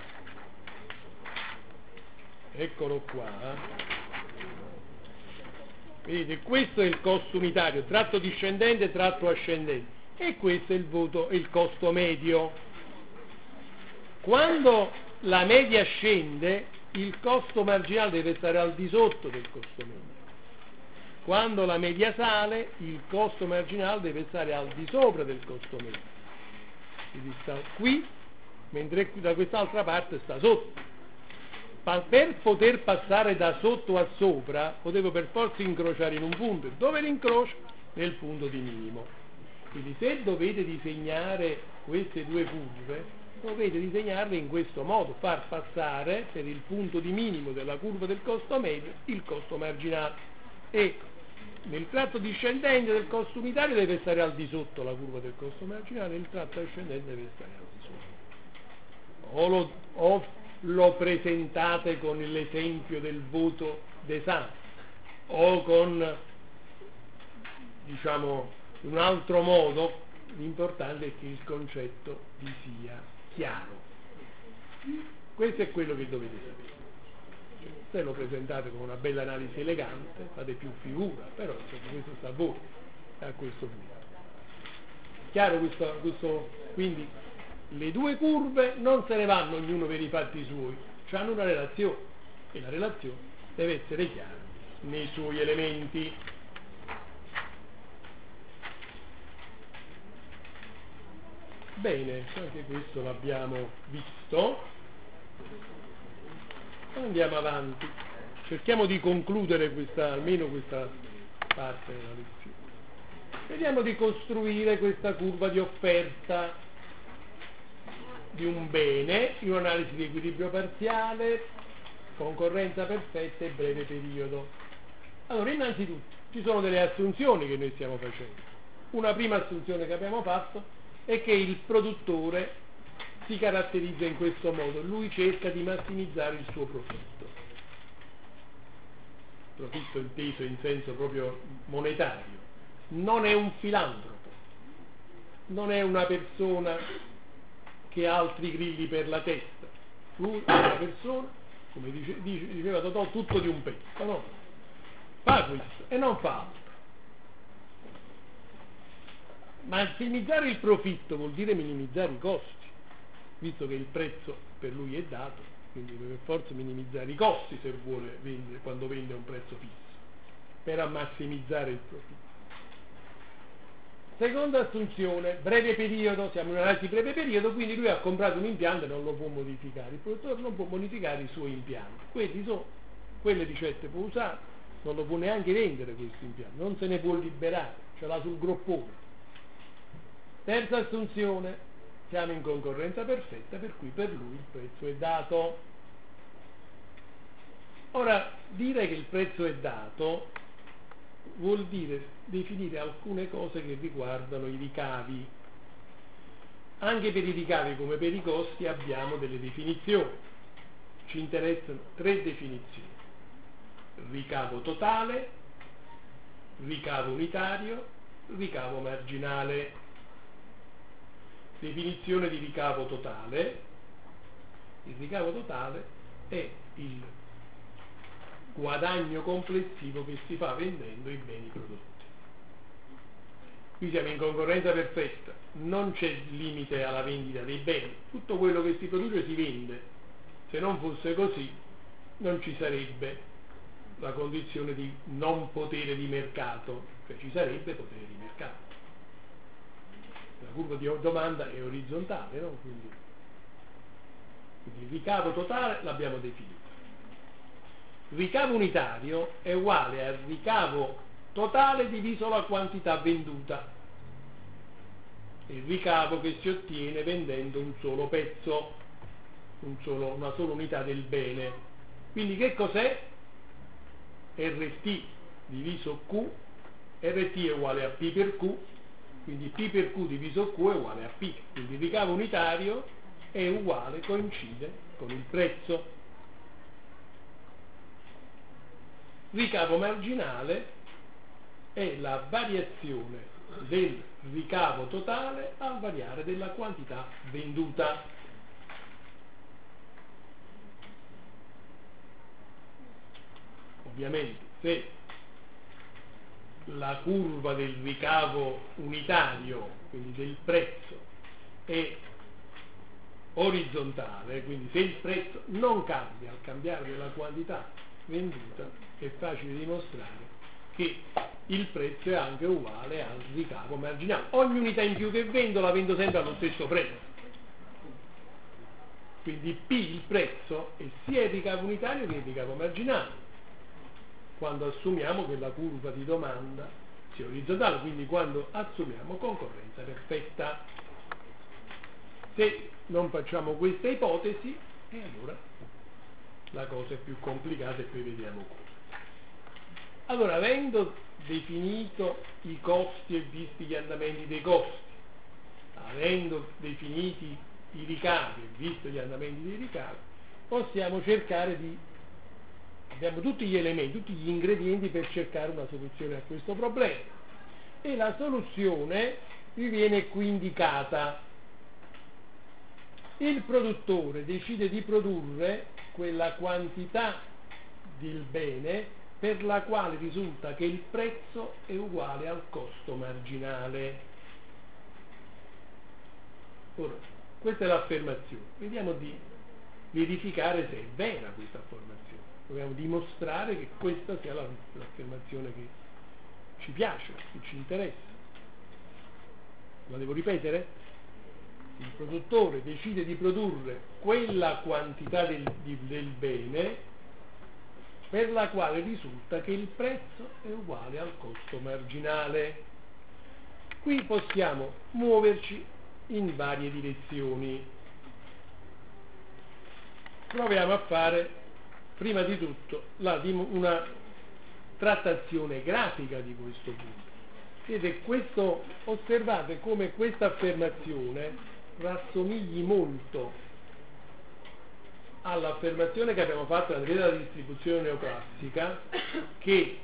eccolo qua, vedete, questo è il costo unitario, tratto discendente, tratto ascendente, e questo è il costo medio. Quando la media scende, il costo marginale deve stare al di sotto del costo medio. Quando la media sale, il costo marginale deve stare al di sopra del costo medio. Quindi sta qui, mentre da quest'altra parte sta sotto. Per poter passare da sotto a sopra, potevo per forza incrociare in un punto. Dove l'incrocio? Nel punto di minimo. Quindi se dovete disegnare queste due curve, dovete disegnarle in questo modo, far passare per il punto di minimo della curva del costo medio il costo marginale, e nel tratto discendente del costo unitario deve stare al di sotto la curva del costo marginale, e il tratto ascendente deve stare al di sotto. O lo presentate con l'esempio del voto d'esame, o con, diciamo, un altro modo. L'importante è che il concetto vi sia chiaro. Questo è quello che dovete sapere. Se lo presentate con una bella analisi elegante, fate più figura, però insomma, questo sta a voi, a questo punto. Chiaro questo? Quindi le due curve non se ne vanno ognuno per i fatti suoi, hanno una relazione, e la relazione deve essere chiara nei suoi elementi. Bene, anche questo l'abbiamo visto. Andiamo avanti, cerchiamo di concludere almeno questa parte della lezione. Vediamo di costruire questa curva di offerta di un bene in un'analisi di equilibrio parziale, concorrenza perfetta e breve periodo. Allora, innanzitutto ci sono delle assunzioni che noi stiamo facendo. Una prima assunzione che abbiamo fatto è che il produttore si caratterizza in questo modo: lui cerca di massimizzare il suo profitto inteso in senso proprio monetario, non è un filantropo, non è una persona che ha altri grilli per la testa, lui è una persona, come diceva Totò, tutto di un pezzo, no? Fa questo e non fa altro. Massimizzare il profitto vuol dire minimizzare i costi, visto che il prezzo per lui è dato, quindi deve per forza minimizzare i costi se vuole vendere, quando vende a un prezzo fisso, per massimizzare il profitto. Seconda assunzione, breve periodo, siamo in un'analisi breve periodo, quindi lui ha comprato un impianto e non lo può modificare, il produttore non può modificare i suoi impianti, quelle ricette può usare, non lo può neanche vendere questo impianto, non se ne può liberare, ce l'ha sul groppone. Terza assunzione, siamo in concorrenza perfetta, per cui per lui il prezzo è dato. Ora, dire che il prezzo è dato vuol dire definire alcune cose che riguardano i ricavi. Anche per i ricavi come per i costi abbiamo delle definizioni. Ci interessano 3 definizioni: ricavo totale, ricavo unitario, ricavo marginale. Definizione di ricavo totale: il ricavo totale è il guadagno complessivo che si fa vendendo i beni prodotti. Qui siamo in concorrenza perfetta, non c'è limite alla vendita dei beni, tutto quello che si produce si vende. Se non fosse così non ci sarebbe la condizione di non potere di mercato, cioè ci sarebbe potere di mercato. La curva di domanda è orizzontale, no? Quindi il ricavo totale l'abbiamo definito. Il ricavo unitario è uguale al ricavo totale diviso la quantità venduta, il ricavo che si ottiene vendendo un solo pezzo, una sola unità del bene. Quindi che cos'è? RT diviso Q, RT è uguale a P per Q, quindi P per Q diviso Q è uguale a P, quindi il ricavo unitario è uguale, coincide con il prezzo. Ricavo marginale è la variazione del ricavo totale al variare della quantità venduta. Ovviamente se la curva del ricavo unitario, quindi del prezzo, è orizzontale, quindi se il prezzo non cambia al cambiare della quantità venduta, è facile dimostrare che il prezzo è anche uguale al ricavo marginale. Ogni unità in più che vendo la vendo sempre allo stesso prezzo. Quindi P, il prezzo, è sia il ricavo unitario che il ricavo marginale, quando assumiamo che la curva di domanda sia orizzontale, quindi quando assumiamo concorrenza perfetta. Se non facciamo questa ipotesi, allora la cosa è più complicata e poi vediamo come. Allora, avendo definito i costi e visti gli andamenti dei costi, avendo definiti i ricavi e visto gli andamenti dei ricavi, possiamo cercare abbiamo tutti gli elementi, tutti gli ingredienti per cercare una soluzione a questo problema. E la soluzione vi viene qui indicata. Il produttore decide di produrre quella quantità del bene per la quale risulta che il prezzo è uguale al costo marginale. Ora, questa è l'affermazione. Vediamo di verificare se è vera questa affermazione. Dobbiamo dimostrare che questa sia l'affermazione che ci piace, che ci interessa. La devo ripetere? Il produttore decide di produrre quella quantità del bene per la quale risulta che il prezzo è uguale al costo marginale. Qui possiamo muoverci in varie direzioni. Proviamo a fare prima di tutto una trattazione grafica di questo punto. Osservate come questa affermazione rassomigli molto all'affermazione che abbiamo fatto nella teoria della distribuzione neoclassica, che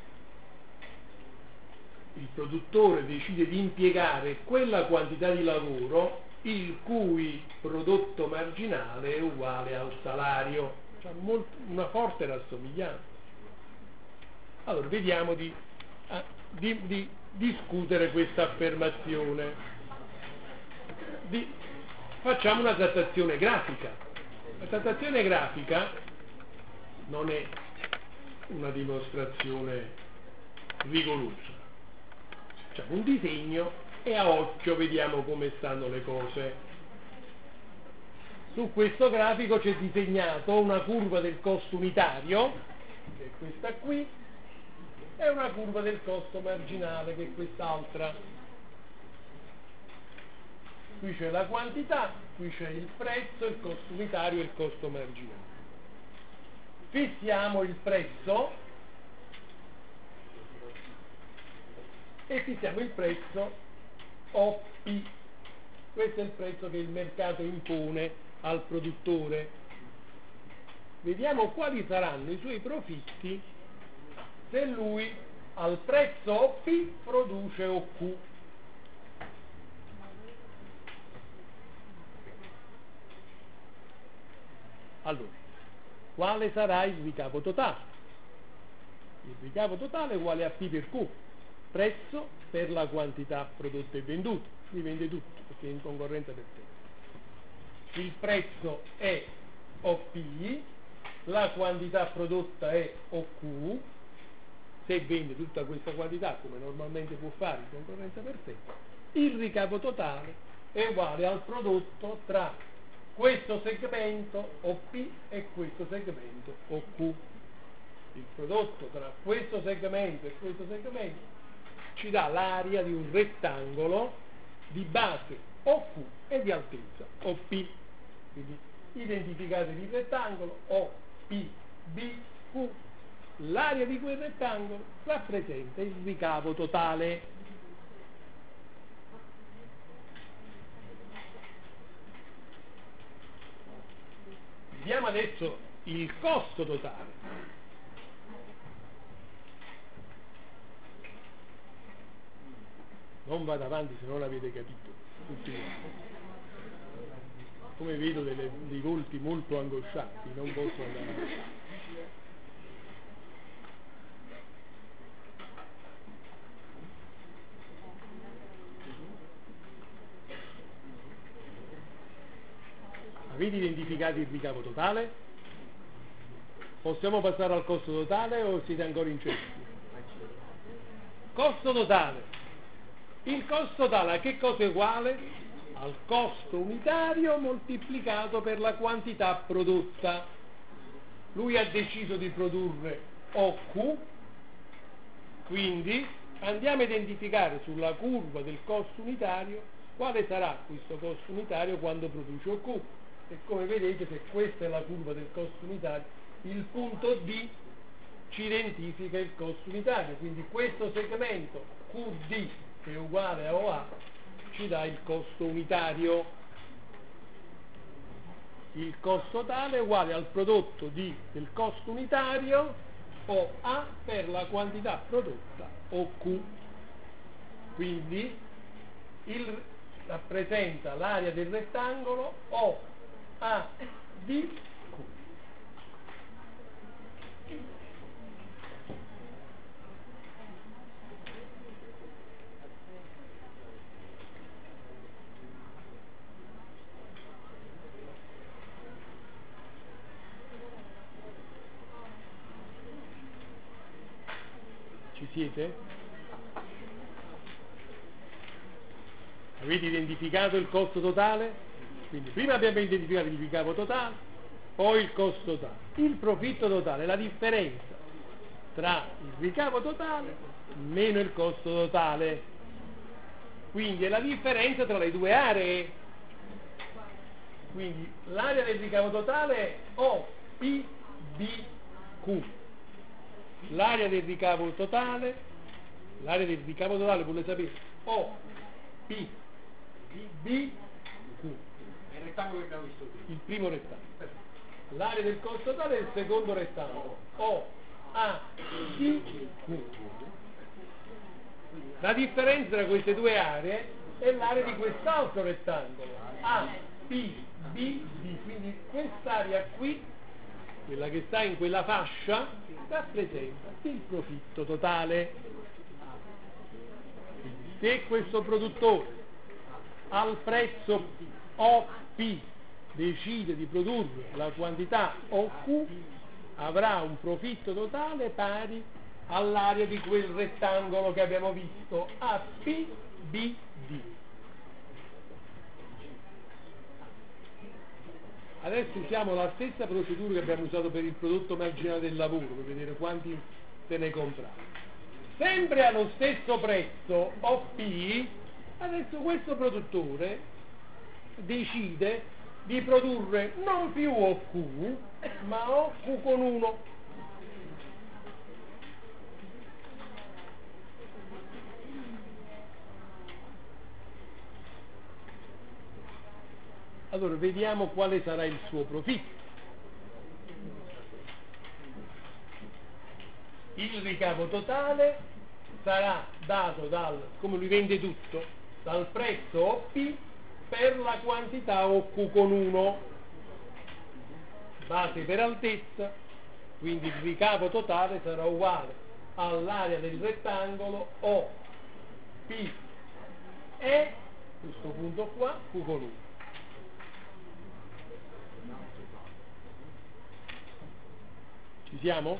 il produttore decide di impiegare quella quantità di lavoro il cui prodotto marginale è uguale al salario. C'è una forte rassomiglianza. Allora vediamo di discutere questa affermazione. Facciamo una trattazione grafica. La trattazione grafica non è una dimostrazione rigorosa. Facciamo un disegno e a occhio vediamo come stanno le cose. Su questo grafico c'è disegnato una curva del costo unitario, che è questa qui, e una curva del costo marginale, che è quest'altra. Qui c'è la quantità, qui c'è il prezzo, il costo unitario e il costo marginale. Fissiamo il prezzo e fissiamo il prezzo OP. Questo è il prezzo che il mercato impone al produttore. Vediamo quali saranno i suoi profitti se lui al prezzo OP produce OQ. Allora, quale sarà il ricavo totale? Il ricavo totale è uguale a P per Q, prezzo per la quantità prodotta e venduta. Lui vende tutto perché è in concorrenza per te. Il prezzo è OP, la quantità prodotta è OQ. Se vende tutta questa quantità, come normalmente può fare in concorrenza per te, il ricavo totale è uguale al prodotto tra questo segmento OP e questo segmento OQ. Il prodotto tra questo segmento e questo segmento ci dà l'area di un rettangolo di base OQ e di altezza OP. Quindi identificate il rettangolo OPBQ. L'area di quel rettangolo rappresenta il ricavo totale. Vediamo adesso il costo totale. Non vado avanti se non l'avete capito tutti. Come vedo dei volti molto angosciati, non posso andare avanti. Avete identificato il ricavo totale? Possiamo passare al costo totale o siete ancora incerti? Costo totale. Il costo totale a che cosa è uguale? Al costo unitario moltiplicato per la quantità prodotta. Lui ha deciso di produrre OQ, quindi andiamo a identificare sulla curva del costo unitario quale sarà questo costo unitario quando produce OQ. E come vedete, se questa è la curva del costo unitario, il punto D ci identifica il costo unitario, quindi questo segmento QD, che è uguale a OA, ci dà il costo unitario. Il costo totale è uguale al prodotto del costo unitario OA per la quantità prodotta OQ. Quindi rappresenta l'area del rettangolo OADQ. Ci siete? Avete identificato il costo totale? Quindi prima abbiamo identificato il ricavo totale, poi il costo totale. Il profitto totale è la differenza tra il ricavo totale meno il costo totale. Quindi è la differenza tra le due aree. Quindi l'area del ricavo totale è OPBQ. L'area del ricavo totale vuole sapere OPBQ. È il rettangolo che abbiamo visto prima. Il primo rettangolo. L'area del costo totale è il secondo rettangolo OACQ. La differenza tra queste due aree è l'area di quest'altro rettangolo APBD. Quindi quest'area qui, quella che sta in quella fascia, rappresenta il profitto totale. Quindi se questo produttore al prezzo OP decide di produrre la quantità OQ avrà un profitto totale pari all'area di quel rettangolo che abbiamo visto APBD. Adesso usiamo la stessa procedura che abbiamo usato per il prodotto marginale del lavoro, per vedere quanti se ne comprano. Sempre allo stesso prezzo OP, adesso questo produttore decide di produrre non più OQ, ma OQ con 1. Allora vediamo quale sarà il suo profitto. Il ricavo totale sarà dato come lui vende tutto, dal prezzo OP per la quantità OQ con 1, base per altezza, quindi il ricavo totale sarà uguale all'area del rettangolo OP e questo punto qua Q con 1. Ci siamo?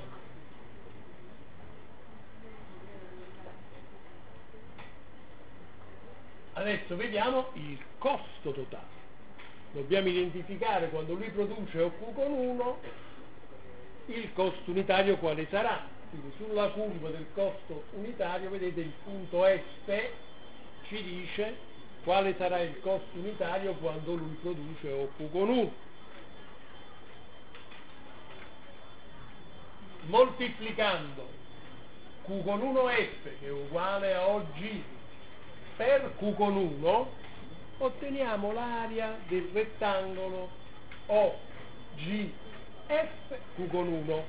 Adesso vediamo il costo totale. Dobbiamo identificare quando lui produce OQ con 1 il costo unitario quale sarà. Quindi sulla curva del costo unitario vedete il punto S ci dice quale sarà il costo unitario quando lui produce OQ con 1. Moltiplicando Q con 1F che è uguale a OG per Q con 1 otteniamo l'area del rettangolo OGF Q con 1.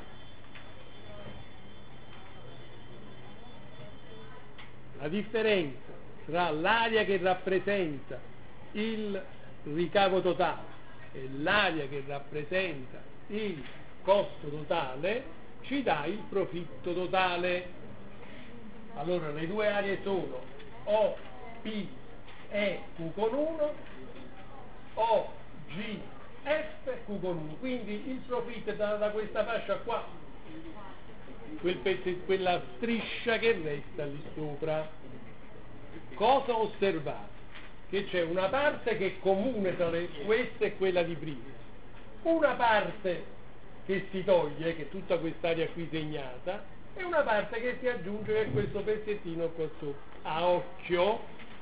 La differenza tra l'area che rappresenta il ricavo totale e l'area che rappresenta il costo totale ci dà il profitto totale. Allora le due aree sono O, P e Q con 1, O, G, F, Q con 1. Quindi il profitto da questa fascia qua, quella striscia che resta lì sopra. Cosa osservate? Che c'è una parte che è comune tra questa e quella di prima, una parte che si toglie, che è tutta quest'area qui segnata, e una parte che si aggiunge, che è questo pezzettino qua sopra. A occhio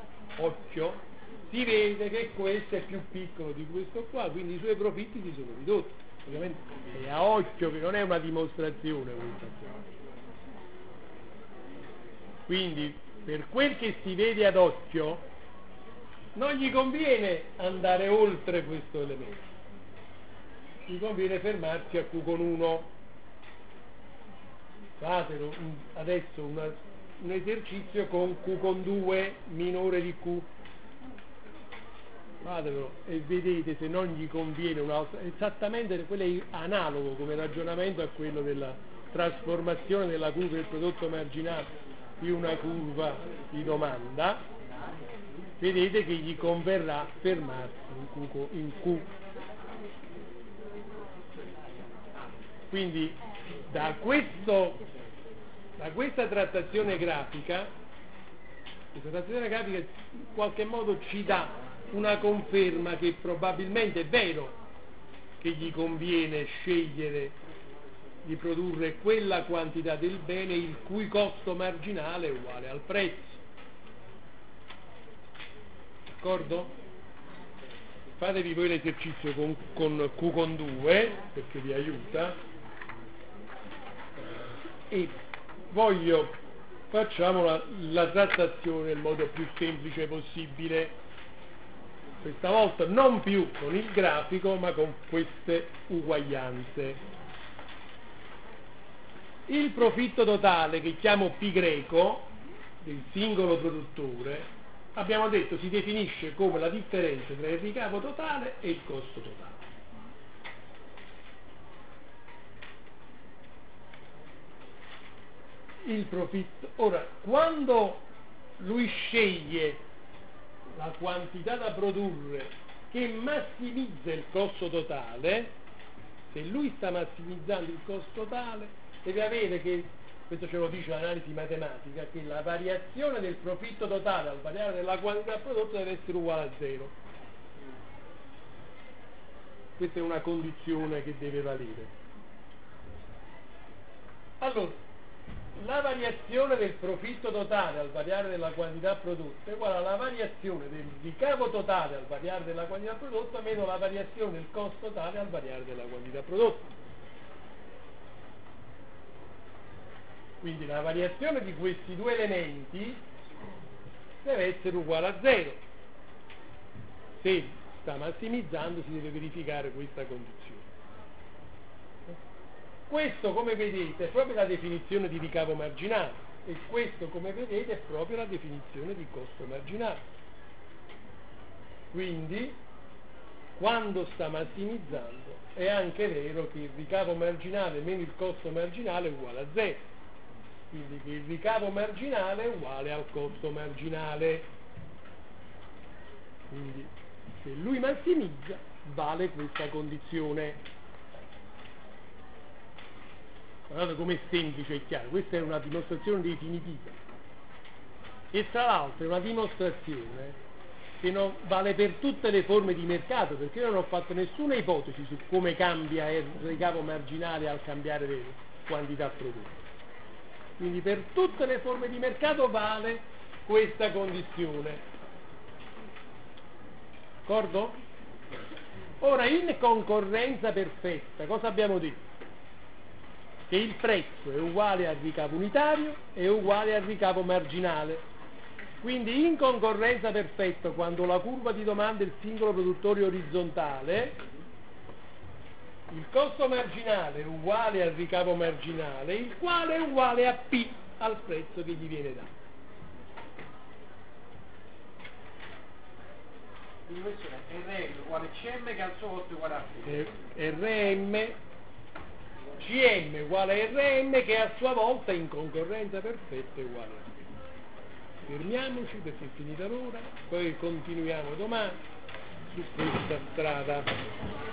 si vede che questo è più piccolo di questo qua, quindi i suoi profitti si sono ridotti. Ovviamente è a occhio, che non è una dimostrazione questa qua. Quindi per quel che si vede ad occhio non gli conviene andare oltre questo elemento, gli conviene fermarsi a Q con 1. Fatelo adesso un esercizio con Q con 2 minore di Q, fatelo e vedete se non gli conviene un'altra. Esattamente quello è analogo come ragionamento a quello della trasformazione della curva del prodotto marginale di una curva di domanda. Vedete che gli converrà fermarsi in Q. Quindi da questa trattazione grafica in qualche modo ci dà una conferma che probabilmente è vero che gli conviene scegliere di produrre quella quantità del bene il cui costo marginale è uguale al prezzo. D'accordo? Fatevi voi l'esercizio con Q con 2 perché vi aiuta, e facciamo la trattazione nel modo più semplice possibile, questa volta non più con il grafico ma con queste uguaglianze. Il profitto totale, che chiamo P greco, del singolo produttore, abbiamo detto si definisce come la differenza tra il ricavo totale e il costo totale. Il profitto, ora, quando lui sceglie la quantità da produrre che massimizza il costo totale. Se lui sta massimizzando il costo totale, deve avere che, questo ce lo dice l'analisi matematica, che la variazione del profitto totale al variare della quantità prodotta deve essere uguale a 0. Questa è una condizione che deve valere. Allora, la variazione del profitto totale al variare della quantità prodotta è uguale alla variazione del ricavo totale al variare della quantità prodotta meno la variazione del costo totale al variare della quantità prodotta. Quindi la variazione di questi due elementi deve essere uguale a 0. Se sta massimizzando si deve verificare questa condizione. Questo, come vedete, è proprio la definizione di ricavo marginale e questo, come vedete, è proprio la definizione di costo marginale. Quindi, quando sta massimizzando, è anche vero che il ricavo marginale meno il costo marginale è uguale a 0. Quindi che il ricavo marginale è uguale al costo marginale. Quindi, se lui massimizza, vale questa condizione. Guardate com'è semplice e chiaro, questa è una dimostrazione definitiva e tra l'altro è una dimostrazione che non vale per tutte le forme di mercato, perché io non ho fatto nessuna ipotesi su come cambia il ricavo marginale al cambiare le quantità prodotte. Quindi per tutte le forme di mercato vale questa condizione. D'accordo? Ora, in concorrenza perfetta, cosa abbiamo detto? Che il prezzo è uguale al ricavo unitario e uguale al ricavo marginale. Quindi in concorrenza perfetta, quando la curva di domanda del singolo produttore è orizzontale, il costo marginale è uguale al ricavo marginale, il quale è uguale a P, al prezzo che gli viene dato. Quindi questo è RM uguale CM che al suo volta è uguale a P. CM uguale a RM che a sua volta in concorrenza perfetta è uguale a P. Fermiamoci perché è finita l'ora, poi continuiamo domani su questa strada.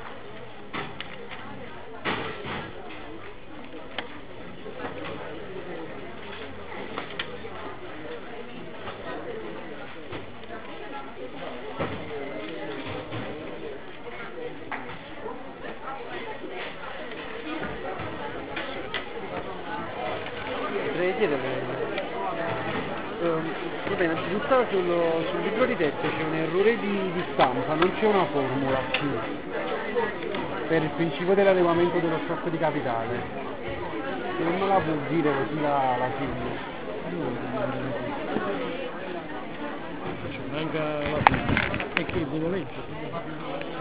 Va bene, innanzitutto sul libro di testo c'è un errore di stampa, non c'è una formula per il principio dell'adeguamento dello stock di capitale. Se non me la può dire così la segno. Manca la firma. E che devo leggere?